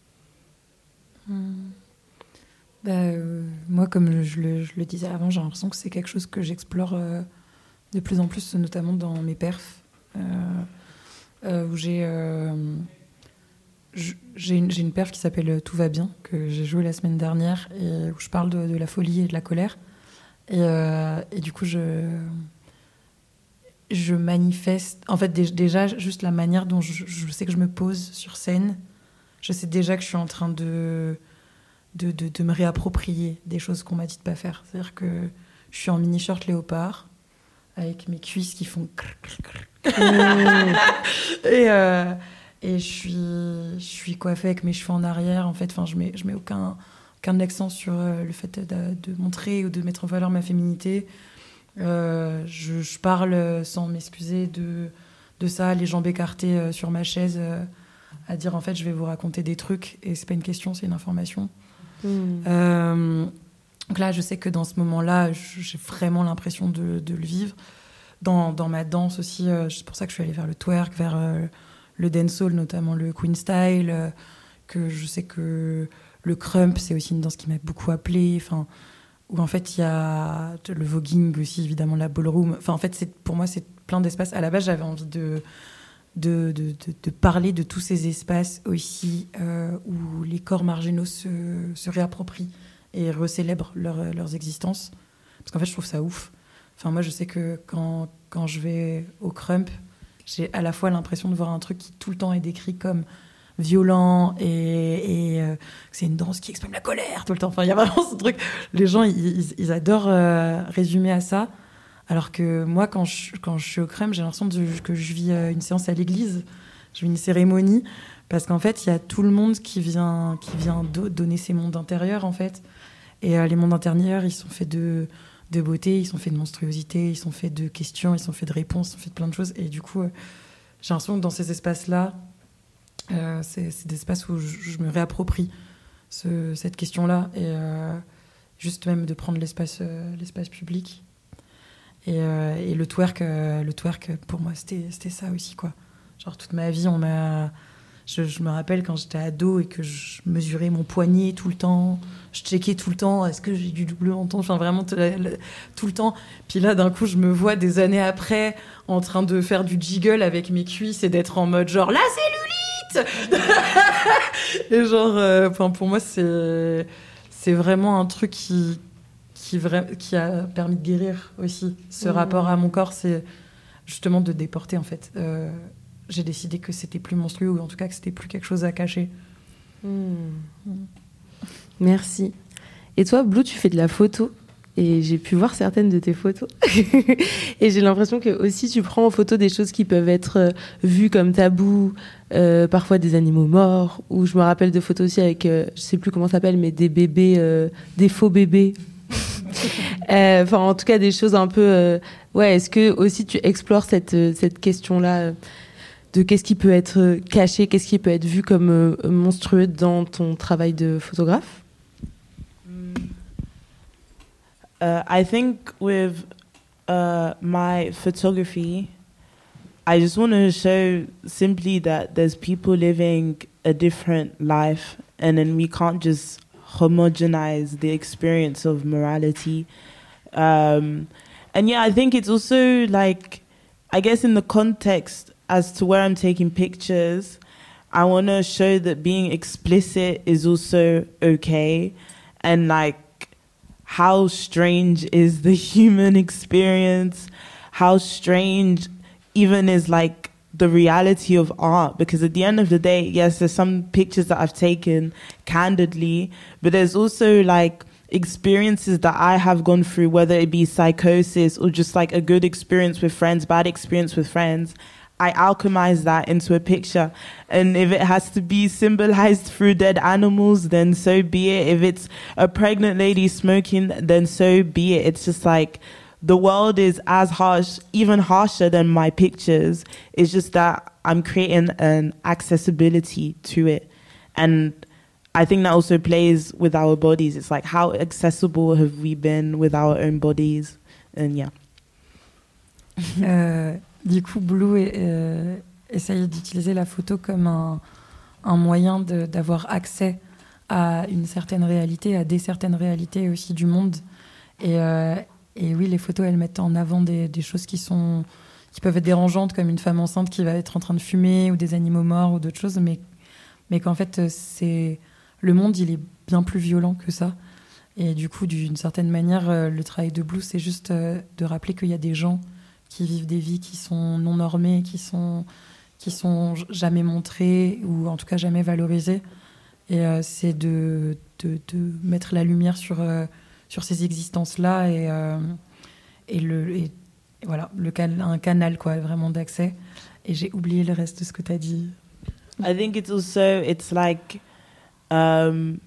mmh. Bah, euh, moi, comme je le, je le disais avant, j'ai l'impression que c'est quelque chose que j'explore euh, de plus en plus, notamment dans mes perfs, euh, euh, où j'ai, euh, j'ai, une, j'ai une perf qui s'appelle Tout va bien, que j'ai jouée la semaine dernière, et où je parle de, de la folie et de la colère. Et, euh, et du coup, je, je manifeste... En fait, dé- déjà, juste la manière dont je, je sais que je me pose sur scène, je sais déjà que je suis en train de... De, de, de me réapproprier des choses qu'on m'a dit de pas faire. C'est-à-dire que je suis en mini-shirt léopard, avec mes cuisses qui font... et, euh, et je suis, je suis coiffée avec mes cheveux en arrière. En fait, enfin, je mets, je mets aucun, aucun accent sur euh, le fait de, de montrer ou de mettre en valeur ma féminité. Euh, je, je parle sans m'excuser de, de ça, les jambes écartées euh, sur ma chaise, euh, à dire en fait, je vais vous raconter des trucs, et c'est pas une question, c'est une information. Mmh. Euh, donc là, je sais que dans ce moment-là, j'ai vraiment l'impression de, de le vivre. Dans, dans ma danse aussi, euh, c'est pour ça que je suis allée vers le twerk, vers euh, le dancehall, notamment le Queen Style, euh, que je sais que le crump, c'est aussi une danse qui m'a beaucoup appelée, enfin, où en fait il y a le voguing aussi, évidemment la ballroom. Enfin, en fait, c'est, pour moi, c'est plein d'espaces. À la base, j'avais envie de... De, de, de, de parler de tous ces espaces aussi euh, où les corps marginaux se, se réapproprient et recélèbrent leur, leurs existences. Parce qu'en fait, je trouve ça ouf. Enfin, moi, je sais que quand, quand je vais au crump, j'ai à la fois l'impression de voir un truc qui tout le temps est décrit comme violent et, et euh, c'est une danse qui exprime la colère tout le temps. Enfin, il y a vraiment ce truc. Les gens, ils, ils, ils adorent euh, résumer à ça. Alors que moi, quand je, quand je suis au crème, j'ai l'impression de, que je vis une séance à l'église, je vis une cérémonie, parce qu'en fait, il y a tout le monde qui vient, qui vient do- donner ses mondes intérieurs, en fait. Et euh, les mondes intérieurs, ils sont faits de, de beauté, ils sont faits de monstruosité, ils sont faits de questions, ils sont faits de réponses, ils sont faits de plein de choses. Et du coup, euh, j'ai l'impression que dans ces espaces-là, euh, c'est, c'est des espaces où je, je me réapproprie ce, cette question-là, et euh, juste même de prendre l'espace, euh, l'espace public. Et, euh, et le twerk, euh, le twerk, pour moi, c'était, c'était ça aussi, quoi. Genre, toute ma vie, on m'a... Je, je me rappelle quand j'étais ado et que je mesurais mon poignet tout le temps, je checkais tout le temps, est-ce que j'ai du double menton, enfin vraiment tout le, tout le temps. Puis là, d'un coup, je me vois des années après en train de faire du jiggle avec mes cuisses et d'être en mode genre, la cellulite, Et genre, euh, enfin, pour moi, c'est, c'est vraiment un truc qui, qui, vra- qui a permis de guérir aussi. Ce mmh. rapport à mon corps, c'est justement de déporter, en fait. Euh, j'ai décidé que c'était plus monstrueux, ou en tout cas que c'était plus quelque chose à cacher. Mmh. Mmh. Merci. Et toi, Blue, tu fais de la photo. Et j'ai pu voir certaines de tes photos. Et j'ai l'impression que aussi tu prends en photo des choses qui peuvent être euh, vues comme tabous, euh, parfois des animaux morts, ou je me rappelle de photos aussi avec, euh, je sais plus comment ça s'appelle, mais des bébés, euh, des faux bébés. Enfin, euh, en tout cas, des choses un peu... Euh, ouais, est-ce que aussi tu explores cette, cette question-là euh, de qu'est-ce qui peut être caché, qu'est-ce qui peut être vu comme euh, monstrueux dans ton travail de photographe? Uh, I think with uh, my photography, I just want to show simply that there's people living a different life, and then we can't just homogenize the experience of morality. Um, and yeah, I think it's also like, I guess in the context as to where I'm taking pictures, I want to show that being explicit is also okay, and like, how strange is the human experience? How strange even is like the reality of art? Because at the end of the day, yes, there's some pictures that I've taken candidly, but there's also like experiences that I have gone through, whether it be psychosis or just like a good experience with friends, bad experience with friends. I alchemize that into a picture. And if it has to be symbolized through dead animals, then so be it. If it's a pregnant lady smoking, then so be it. It's just like the world is as harsh, even harsher than my pictures. It's just that I'm creating an accessibility to it. And I think that also plays with our bodies. It's like, how accessible have we been with our own bodies? And yeah. Euh, du coup, Blue euh, essaye d'utiliser la photo comme un, un moyen de, d'avoir accès à une certaine réalité, à des certaines réalités aussi du monde. Et, euh, et oui, les photos, elles mettent en avant des, des choses qui, sont, qui peuvent être dérangeantes, comme une femme enceinte qui va être en train de fumer, ou des animaux morts, ou d'autres choses, mais, mais qu'en fait, c'est, le monde, il est bien plus violent que ça. Et du coup, d'une certaine manière, le travail de Blue, c'est juste de rappeler qu'il y a des gens qui vivent des vies qui sont non normées, qui sont, qui sont jamais montrées, ou en tout cas jamais valorisées. Et euh, c'est de, de, de mettre la lumière sur, euh, sur ces existences-là, et, euh, et, le, et, et voilà, le can- un canal quoi, vraiment d'accès. Et j'ai oublié le reste de ce que tu as dit. I think it's also, it's like, um,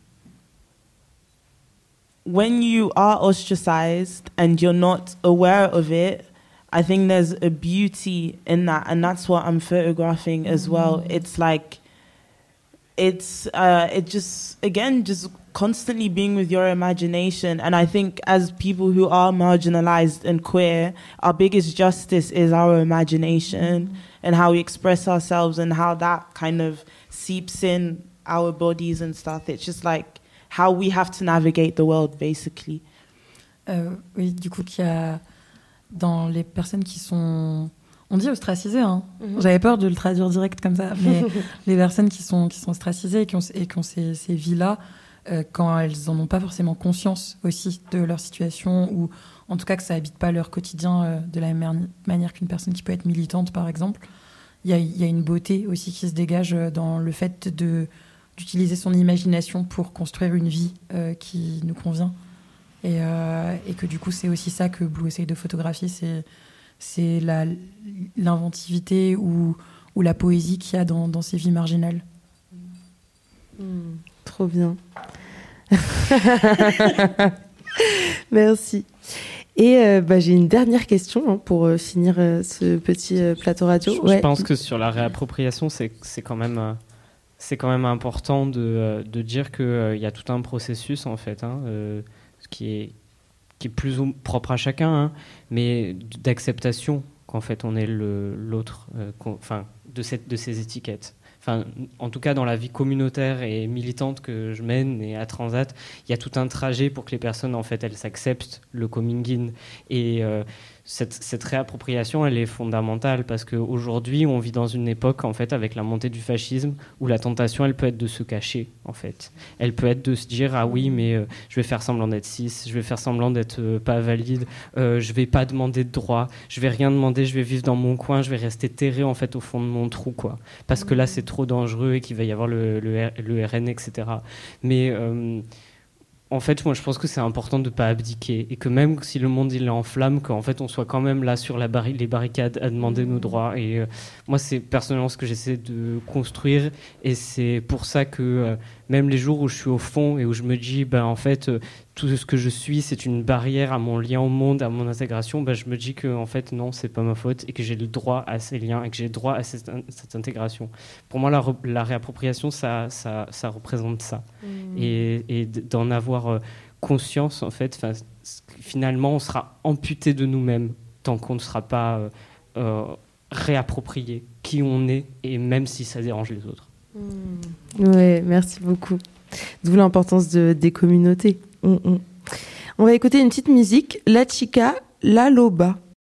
when you are ostracized and you're not aware of it, I think there's a beauty in that, and that's what I'm photographing as mm-hmm. well. It's like, it's, uh, it just, again, just constantly being with your imagination. And I think as people who are marginalized and queer, our biggest justice is our imagination mm-hmm. and how we express ourselves, and how that kind of seeps in our bodies and stuff. It's just like how we have to navigate the world, basically. Euh, oui, du coup, qu'il y a dans les personnes qui sont, on dit ostracisées, hein. Mm-hmm. J'avais peur de le traduire direct comme ça, mais les personnes qui sont, qui sont ostracisées et qui ont, et qui ont ces, ces vies-là, euh, quand elles n'en ont pas forcément conscience aussi de leur situation, ou en tout cas que ça n'habite pas leur quotidien euh, de la même manière qu'une personne qui peut être militante, par exemple, il y a, y a une beauté aussi qui se dégage dans le fait de, d'utiliser son imagination pour construire une vie euh, qui nous convient. Et, euh, et que du coup, c'est aussi ça que Blue essaye de photographier, c'est, c'est la, l'inventivité ou, ou la poésie qu'il y a dans, dans ces vies marginales. Mmh, trop bien. Merci. Et euh, bah, j'ai une dernière question hein, pour euh, finir euh, ce petit euh, plateau radio. Je, ouais. je pense que sur la réappropriation, c'est, c'est, quand, même, euh, c'est quand même important de, euh, de dire qu'il euh, y a tout un processus, en fait, hein, euh, qui est, qui est plus ou propre à chacun, hein, mais d'acceptation qu'en fait on est le, l'autre, euh, enfin, de, cette, de ces étiquettes. Enfin, en tout cas, dans la vie communautaire et militante que je mène et à Transat, il y a tout un trajet pour que les personnes, en fait, elles s'acceptent le coming in. Et euh, cette, cette réappropriation, elle est fondamentale parce qu'aujourd'hui, on vit dans une époque, en fait, avec la montée du fascisme, où la tentation, elle peut être de se cacher, en fait. Elle peut être de se dire, ah oui, mais euh, je vais faire semblant d'être cis, je vais faire semblant d'être euh, pas valide, euh, je vais pas demander de droit, je vais rien demander, je vais vivre dans mon coin, je vais rester terré, en fait, au fond de mon trou, quoi. Parce que là, c'est trop dangereux et qu'il va y avoir le, le, le R N, et cetera. Mais... Euh, en fait, moi, je pense que c'est important de ne pas abdiquer et que même si le monde il est en flammes, qu'en fait, on soit quand même là sur la barri- les barricades à demander nos droits. Et euh, moi, c'est personnellement ce que j'essaie de construire et c'est pour ça que euh, même les jours où je suis au fond et où je me dis, ben, en fait, euh, tout ce que je suis, c'est une barrière à mon lien au monde, à mon intégration, ben, je me dis que en fait, non, c'est pas ma faute et que j'ai le droit à ces liens et que j'ai le droit à cette, cette intégration. Pour moi, la, re- la réappropriation, ça, ça, ça représente ça. Mmh. Et, et d'en avoir euh, conscience, en fait, finalement, on sera amputé de nous-mêmes tant qu'on ne sera pas euh, euh, réapproprié qui on est, et même si ça dérange les autres. Mmh. Ouais, merci beaucoup. D'où l'importance de, des communautés. Mmh, mmh. On va écouter une petite musique, La Chica, La Loba.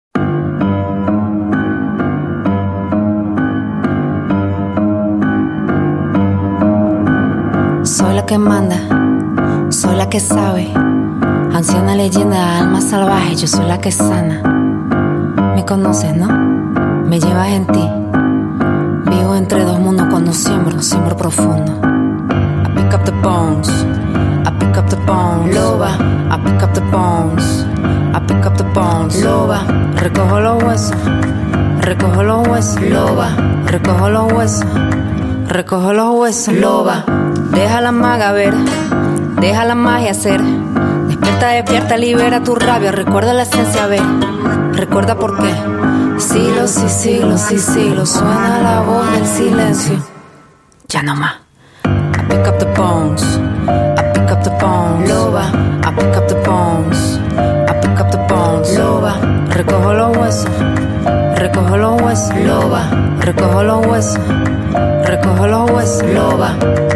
Soy la que manda, soy la que sabe, anciana leyenda, alma salvaje, yo soy la que sana. Me conoces, ¿no? Me llevas en ti. Vivo entre dos mundos cuando siembro, siembro profundo. I pick up the bones, I pick up the bones, loba. I pick up the bones, I pick up the bones, loba. Recojo los huesos, recojo los huesos, loba. Recojo los huesos, recojo los huesos, loba. Deja la maga ver, deja la magia ser. Despierta, despierta, libera tu rabia. Recuerda la esencia, ver. Recuerda por qué. Siglos y siglos y siglos suena la voz del silencio. Ya no más. I pick up the bones, I pick up the bones, loba. I pick up the bones, I pick up the bones, loba. Recojo los huesos, recojo los huesos, loba. Recojo los huesos, recojo los huesos, loba.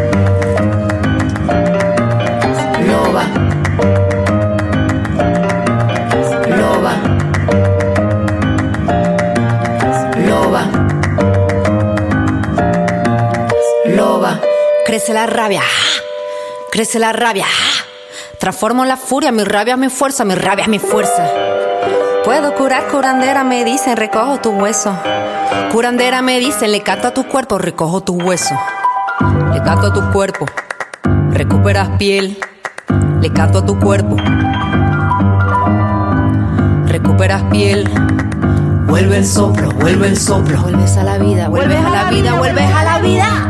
Loba, loba, loba, loba. Crece la rabia, crece la rabia. Transformo la furia, mi rabia es mi fuerza, mi rabia es mi fuerza. Puedo curar, curandera me dicen, recojo tu hueso. Curandera me dicen, le canto a tu cuerpo, recojo tu hueso. Le canto a tu cuerpo, recuperas piel. Le canto a tu cuerpo, recuperas piel. Vuelve el soplo, vuelve el soplo. Vuelves a la vida, vuelves a la vida, vuelves a la vida.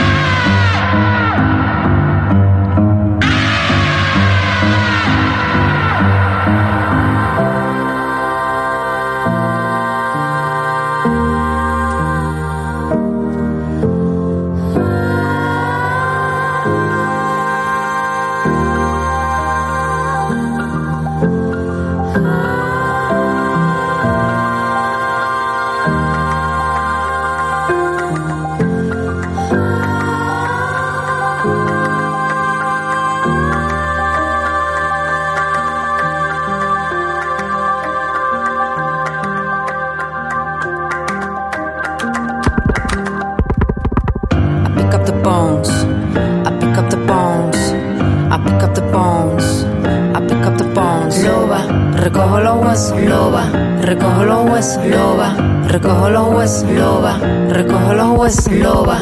Recojo los huesos, loba. Recojo los huesos, loba. Recojo los huesos, loba. Recojo los huesos, loba.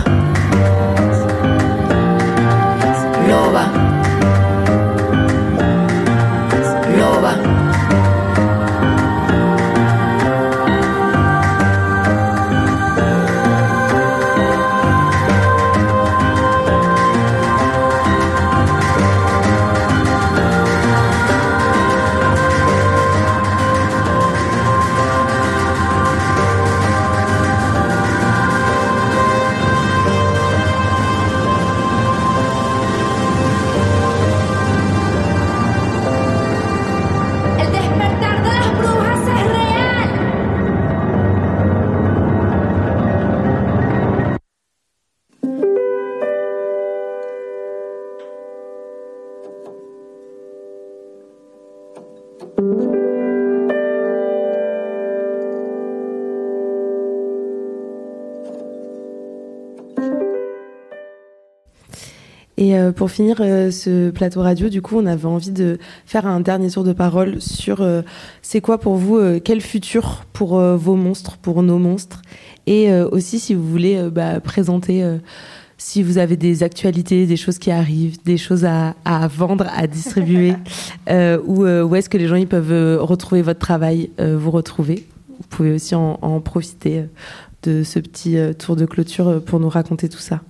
Loba. Loba. Et euh, pour finir euh, ce plateau radio, du coup, on avait envie de faire un dernier tour de parole sur euh, c'est quoi pour vous, euh, quel futur pour euh, vos monstres, pour nos monstres, et euh, aussi si vous voulez euh, bah, présenter, euh, si vous avez des actualités, des choses qui arrivent, des choses à, à vendre, à distribuer, euh, ou euh, où est-ce que les gens ils peuvent euh, retrouver votre travail, euh, vous retrouver. Vous pouvez aussi en, en profiter euh, de ce petit euh, tour de clôture euh, pour nous raconter tout ça.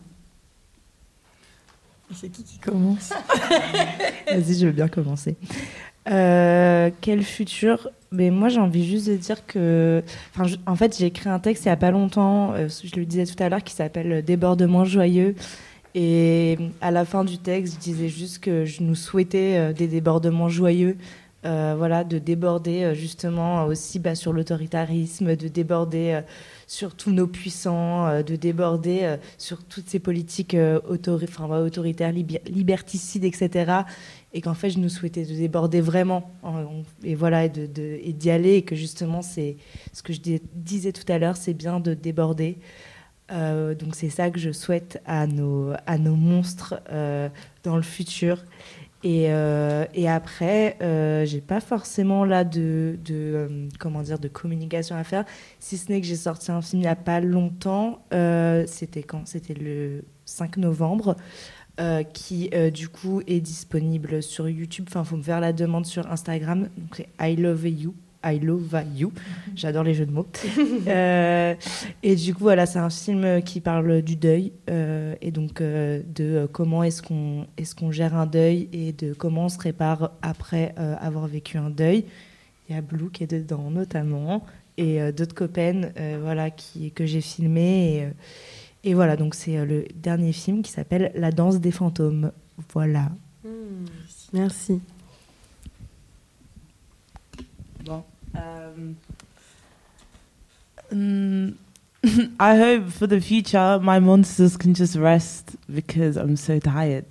C'est qui qui commence? Vas-y, je veux bien commencer. Euh, quel futur? Mais moi, j'ai envie juste de dire que... Enfin, je... En fait, j'ai écrit un texte il n'y a pas longtemps, euh, je le disais tout à l'heure, qui s'appelle « Débordement joyeux ». Et à la fin du texte, je disais juste que je nous souhaitais euh, des débordements joyeux. Euh, voilà, de déborder euh, justement euh, aussi bah, sur l'autoritarisme, de déborder... Euh, sur tous nos puissants, euh, de déborder euh, sur toutes ces politiques euh, autori- enfin, ouais, autoritaires, libi- liberticides, et cetera. Et qu'en fait, je nous souhaitais de déborder vraiment. Euh, et voilà, et, de, de, et d'y aller. Et que justement, c'est ce que je dis- disais tout à l'heure, c'est bien de déborder. Euh, donc c'est ça que je souhaite à nos, à nos monstres euh, dans le futur. Et, euh, et après, euh, j'ai pas forcément là de, de euh, comment dire, de communication à faire, si ce n'est que j'ai sorti un film il y a pas longtemps. Euh, c'était quand? C'était le cinq novembre, euh, qui euh, du coup est disponible sur YouTube. Enfin, faut me faire la demande sur Instagram. Donc c'est I Love You. I Love You. J'adore les jeux de mots. euh, et du coup, voilà, c'est un film qui parle du deuil euh, et donc euh, de euh, comment est-ce qu'on, est-ce qu'on gère un deuil et de comment on se répare après euh, avoir vécu un deuil. Il y a Blue qui est dedans notamment et euh, d'autres copains euh, voilà, qui, que j'ai filmé. Et, euh, et voilà, donc c'est euh, le dernier film qui s'appelle La danse des fantômes. Voilà. Mmh, merci. Bon. Um, mm, I hope for the future my monsters can just rest because I'm so tired.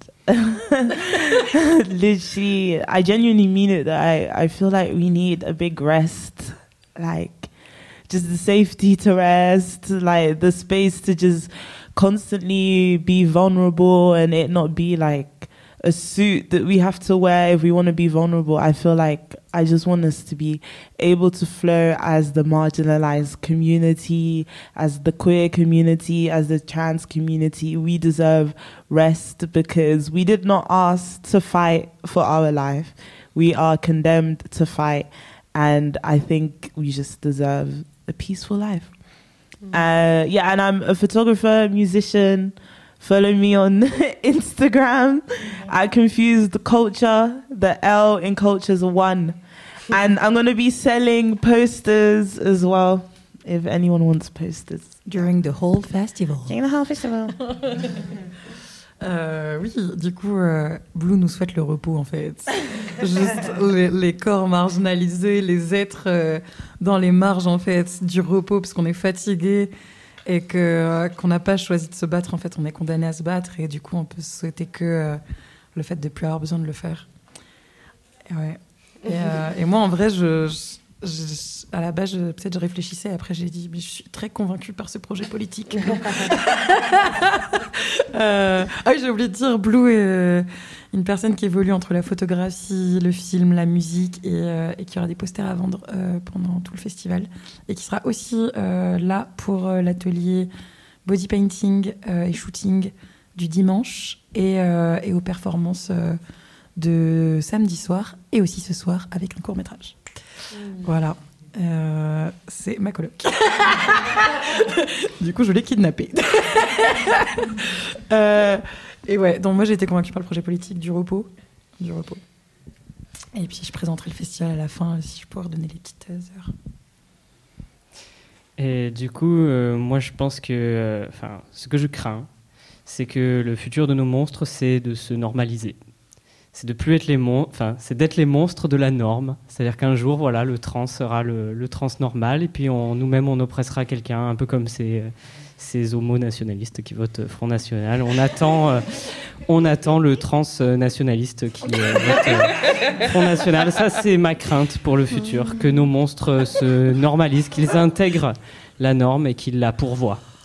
Literally, I genuinely mean it that I, I feel like we need a big rest. Like, just the safety to rest, like the space to just constantly be vulnerable and it not be like a suit that we have to wear if we want to be vulnerable. I feel like I just want us to be able to flow as the marginalized community, as the queer community, as the trans community. We deserve rest because we did not ask to fight for our life. We are condemned to fight, and I think we just deserve a peaceful life. Mm. Uh, yeah, and I'm a photographer, musician. Follow me on Instagram. I confused the culture. The L in culture is a one. And I'm going to be selling posters as well, if anyone wants posters. During the whole festival. During the whole festival. euh, oui, du coup, euh, Blue nous souhaite le repos, en fait. Juste les, les corps marginalisés, les êtres euh, dans les marges, en fait, du repos, parce qu'on est fatigué. Et que, euh, qu'on n'a pas choisi de se battre, en fait, on est condamné à se battre, et du coup, on peut souhaiter que euh, le fait de ne plus avoir besoin de le faire. Et, ouais. et, euh, et moi, en vrai, je, je, je, à la base, je, peut-être je réfléchissais, après j'ai dit, mais je suis très convaincue par ce projet politique. euh, ah oui, j'ai oublié de dire, Blue est euh, une personne qui évolue entre la photographie, le film, la musique, et, euh, et qui aura des posters à vendre euh, pendant tout le festival, et qui sera aussi euh, là pour euh, l'atelier body painting euh, et shooting du dimanche, et, euh, et aux performances euh, de samedi soir, et aussi ce soir avec un court-métrage. Mmh. Voilà. Euh, c'est ma coloc. Du coup, je l'ai kidnappée. euh, et ouais, donc moi j'ai été convaincue par le projet politique du repos, du repos. Et puis je présenterai le festival à la fin si je pourrais donner les petites heures. Et du coup, euh, moi je pense que, enfin, euh, ce que je crains, c'est que le futur de nos monstres, c'est de se normaliser. C'est de plus être les mon... enfin, c'est d'être les monstres de la norme. C'est-à-dire qu'un jour, voilà, le trans sera le, le trans normal, et puis on, nous-mêmes, on oppressera quelqu'un, un peu comme ces, ces homos nationalistes qui votent Front National. On attend, euh, on attend le trans nationaliste qui euh, vote euh, Front National. Ça, c'est ma crainte pour le futur, que nos monstres se normalisent, qu'ils intègrent la norme et qu'ils la pourvoient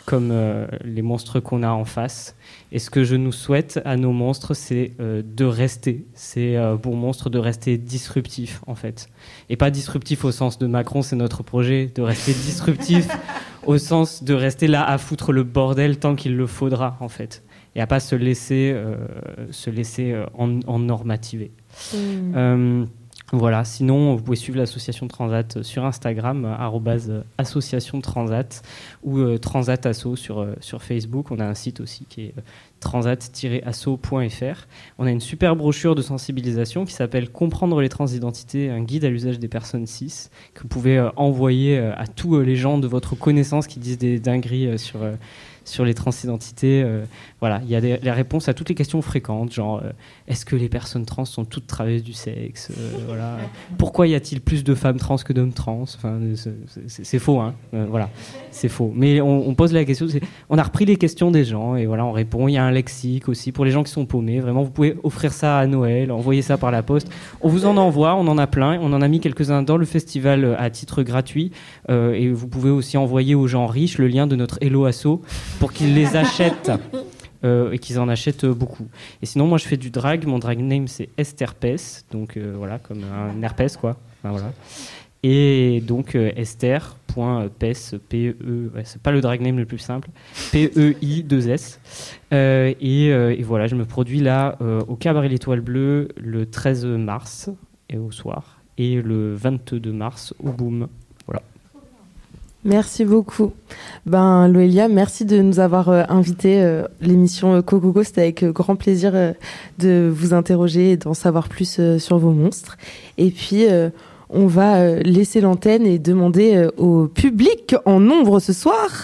comme euh, les monstres qu'on a en face. Et ce que je nous souhaite à nos monstres, c'est euh, de rester, ces euh, bons monstres, de rester disruptifs, en fait. Et pas disruptifs au sens de Macron, c'est notre projet, de rester disruptifs au sens de rester là à foutre le bordel tant qu'il le faudra, en fait. Et à pas se laisser, euh, se laisser euh, en, en normativer. Mmh. Euh, Voilà, sinon vous pouvez suivre l'association Transat sur Instagram, arobase association Transat, ou euh, Transat Asso sur, euh, sur Facebook. On a un site aussi qui est euh, transat tiret asso point f r. On a une super brochure de sensibilisation qui s'appelle Comprendre les transidentités, un guide à l'usage des personnes cis, que vous pouvez euh, envoyer euh, à tous euh, les gens de votre connaissance qui disent des dingueries euh, sur... Euh, sur les transidentités. Euh, voilà, il y a des, les réponses à toutes les questions fréquentes, genre euh, est-ce que les personnes trans sont toutes travailleuses du sexe, euh, voilà. Pourquoi y a-t-il plus de femmes trans que d'hommes trans, enfin, c'est, c'est, c'est faux, hein, euh, voilà, c'est faux. Mais on, on pose la question, c'est, on a repris les questions des gens et voilà, on répond. Il y a un lexique aussi pour les gens qui sont paumés. Vraiment, vous pouvez offrir ça à Noël, envoyer ça par la poste. On vous en envoie, on en a plein. On en a mis quelques-uns dans le festival à titre gratuit euh, et vous pouvez aussi envoyer aux gens riches le lien de notre Hello Asso pour qu'ils les achètent euh, et qu'ils en achètent beaucoup. Et sinon, moi, je fais du drag. Mon drag name, c'est Estherpes, donc euh, voilà, comme un herpès, quoi. Enfin, voilà. Et donc, euh, Esther.pes, P-E, ouais, c'est pas le drag name le plus simple, P E I deux S. Euh, et, euh, et voilà, je me produis là euh, au Cabaret l'Étoile Bleue le treize mars et au soir, et le vingt-deux mars au Boom. Voilà. Merci beaucoup. Ben, Loelia, merci de nous avoir euh, invités. Euh, l'émission euh, Cococo, c'était avec euh, grand plaisir euh, de vous interroger et d'en savoir plus euh, sur vos monstres. Et puis, euh, on va euh, laisser l'antenne et demander euh, au public en nombre ce soir.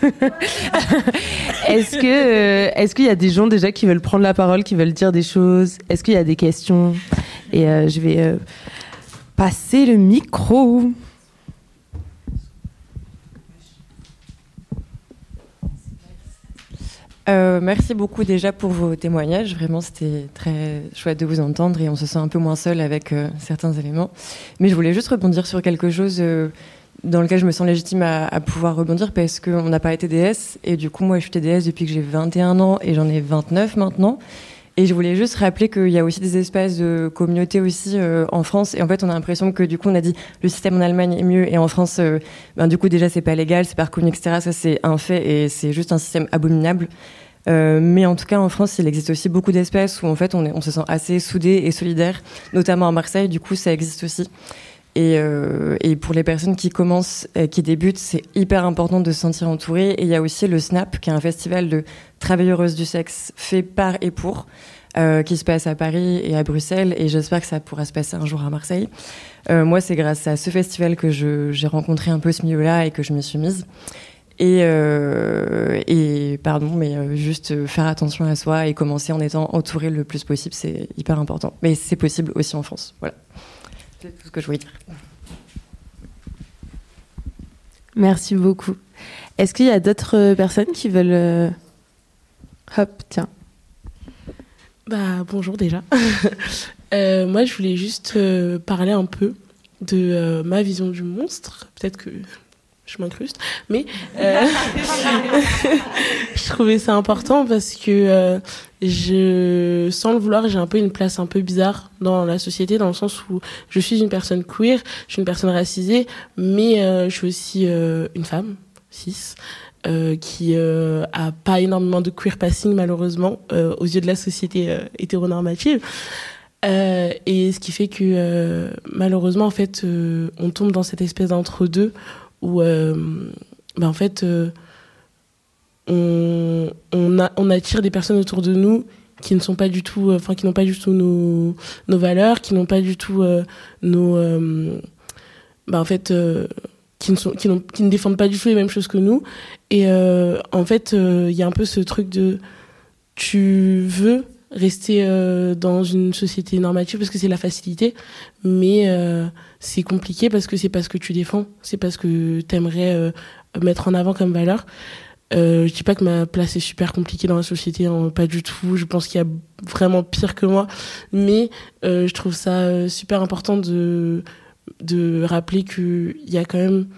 Est-ce que, euh, est-ce qu'il y a des gens déjà qui veulent prendre la parole, qui veulent dire des choses? Est-ce qu'il y a des questions? Et euh, je vais euh, passer le micro. Euh, merci beaucoup déjà pour vos témoignages. Vraiment, c'était très chouette de vous entendre et on se sent un peu moins seul avec euh, certains éléments. Mais je voulais juste rebondir sur quelque chose euh, dans lequel je me sens légitime à, à pouvoir rebondir parce qu'on n'a pas été T D S et du coup, moi, je suis T D S depuis que j'ai vingt et un ans et j'en ai vingt-neuf maintenant. Et je voulais juste rappeler qu'il y a aussi des espaces de communauté aussi euh, en France. Et en fait, on a l'impression que du coup, on a dit le système en Allemagne est mieux et en France, euh, ben, du coup, déjà, c'est pas légal, c'est pas reconnu, et cetera. Ça, c'est un fait et c'est juste un système abominable. Euh, mais en tout cas, en France, il existe aussi beaucoup d'espaces où en fait, on, est, on se sent assez soudés et solidaires, notamment à Marseille. Du coup, ça existe aussi. Et, euh, et pour les personnes qui commencent, euh, qui débutent, c'est hyper important de se sentir entouré. Et il y a aussi le SNAP, qui est un festival de travailleuses du sexe fait par et pour, euh, qui se passe à Paris et à Bruxelles. Et j'espère que ça pourra se passer un jour à Marseille. Euh, moi, c'est grâce à ce festival que je, j'ai rencontré un peu ce milieu-là et que je m'y suis mise. Et, euh, et pardon, mais euh, juste faire attention à soi et commencer en étant entouré le plus possible, c'est hyper important. Mais c'est possible aussi en France. Voilà. C'est tout ce que je voulais dire. Merci beaucoup. Est-ce qu'il y a d'autres personnes qui veulent... Euh... Hop, tiens. Bah, bonjour déjà. euh, moi, je voulais juste euh, parler un peu de euh, ma vision du monstre. Peut-être que je m'incruste, mais euh, je trouvais ça important parce que euh, je, sans le vouloir, j'ai un peu une place un peu bizarre dans la société, dans le sens où je suis une personne queer, je suis une personne racisée, mais euh, je suis aussi euh, une femme cis euh, qui euh, a pas énormément de queer passing malheureusement euh, aux yeux de la société euh, hétéronormative. Euh, et ce qui fait que euh, malheureusement en fait euh, on tombe dans cette espèce d'entre-deux où euh, ben en fait euh, on, on, a, on attire des personnes autour de nous qui ne sont pas du tout, enfin euh, qui n'ont pas du tout nos, nos valeurs, qui n'ont pas du tout euh, nos, euh, ben en fait, euh, qui ne sont, qui, n'ont, qui ne défendent pas du tout les mêmes choses que nous. Et euh, en fait, il euh, y a un peu ce truc de, tu veux rester euh, dans une société normative parce que c'est la facilité, mais euh, c'est compliqué parce que c'est pas ce que tu défends, c'est pas ce que t'aimerais euh, mettre en avant comme valeur. Euh, je dis pas que ma place est super compliquée dans la société, hein, pas du tout, je pense qu'il y a vraiment pire que moi, mais euh, je trouve ça euh, super important de, de rappeler qu'il y a quand même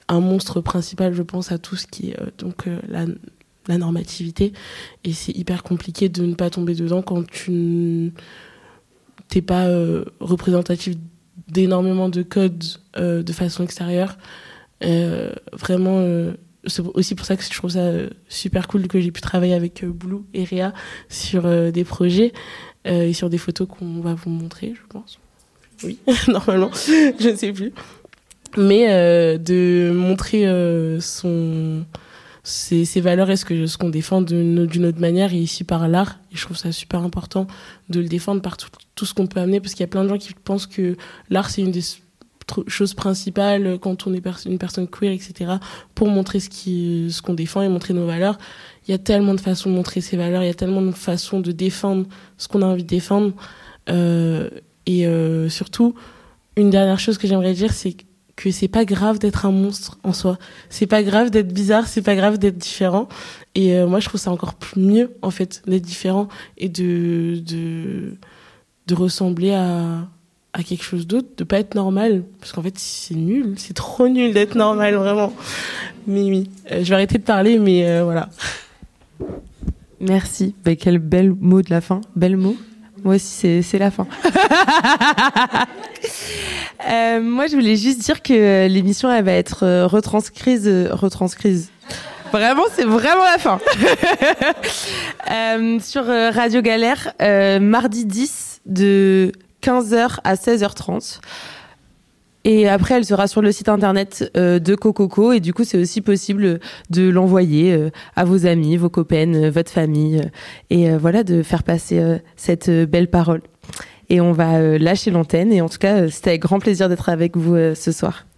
un monstre principal, je pense, à tout ce qui est euh, donc euh, la, la normativité. Et c'est hyper compliqué de ne pas tomber dedans quand tu n'es pas euh, représentatif d'énormément de codes euh, de façon extérieure. Euh, vraiment, euh, c'est aussi pour ça que je trouve ça euh, super cool que j'ai pu travailler avec euh, Blue et Réa sur euh, des projets euh, et sur des photos qu'on va vous montrer, je pense. Oui, normalement, je ne sais plus. Mais euh, de montrer euh, son, ses, ses valeurs et ce, que, ce qu'on défend d'une, d'une autre manière, et ici par l'art. Et je trouve ça super important de le défendre par tout, tout ce qu'on peut amener, parce qu'il y a plein de gens qui pensent que l'art, c'est une des choses principales quand on est pers- une personne queer, et cetera, pour montrer ce, qui, ce qu'on défend et montrer nos valeurs. Il y a tellement de façons de montrer ses valeurs, il y a tellement de façons de défendre ce qu'on a envie de défendre. Euh, et euh, surtout, une dernière chose que j'aimerais dire, c'est que c'est pas grave d'être un monstre en soi. C'est pas grave d'être bizarre, c'est pas grave d'être différent. Et euh, moi, je trouve ça encore plus mieux, en fait, d'être différent et de, de, de ressembler à, à quelque chose d'autre, de pas être normal. Parce qu'en fait, c'est nul, c'est trop nul d'être normal, vraiment. Mais oui, euh, je vais arrêter de parler, mais euh, voilà. Merci. Bah, quel bel mot de la fin. Bel mot. Moi aussi, c'est, c'est la fin. euh, moi, je voulais juste dire que l'émission, elle va être retranscrise, retranscrise. Vraiment, c'est vraiment la fin. euh, sur Radio Galère, euh, mardi dix, de quinze heures à seize heures trente. Et après, elle sera sur le site internet euh, de Cococo. Et du coup, c'est aussi possible de l'envoyer euh, à vos amis, vos copaines, euh, votre famille. Euh, et euh, voilà, de faire passer euh, cette euh, belle parole. Et on va euh, lâcher l'antenne. Et en tout cas, euh, c'était avec grand plaisir d'être avec vous euh, ce soir.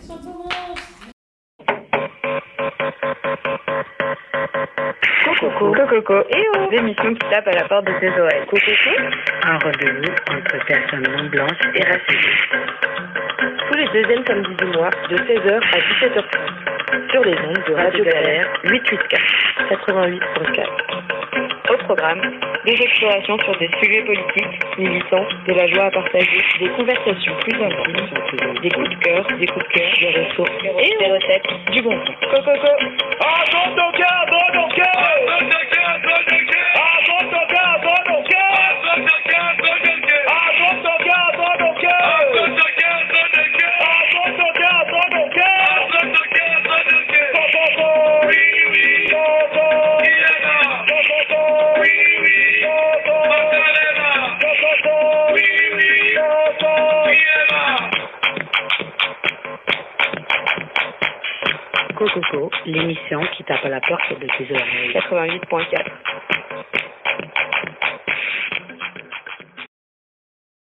Cococo, Cococo, et oh, l'émission qui tape à la porte de tes oreilles. Cococo, un rendez-vous entre personnes non blanches et racisées. Tous les deuxièmes samedis du mois, de seize heures à dix-sept heures trente, sur les ondes de Radio Galère huit cent quatre-vingt-huit quatre-vingt-huit point quatre. Au programme, des explorations sur des sujets politiques, militants, de la joie à partager, des conversations plus intimes, des coups de cœur, des coups de cœur, des ressources et des recettes du bon sens. Cococo. Ah, bon ton cœur, bon ton cœur. Ah, bon ton cœur, bon ton cœur. Ah, bon ton cœur, bon ton cœur. Ah, bon ton cœur, bon ton cœur. Ah, bon ton cœur, bon ton cœur. Ah, bon ton cœur, bon ton cœur. Ah, bon ton cœur, bon ton cœur. Ah, bon ton cœur, bon ton cœur. Cococo. Oui, oui. Coco. Cococo. Oui, oui. Coco. Cococo. Oui, oui. Coco. Cococo, l'émission qui tape à la porte de tes oreilles. quatre-vingt-huit point quatre.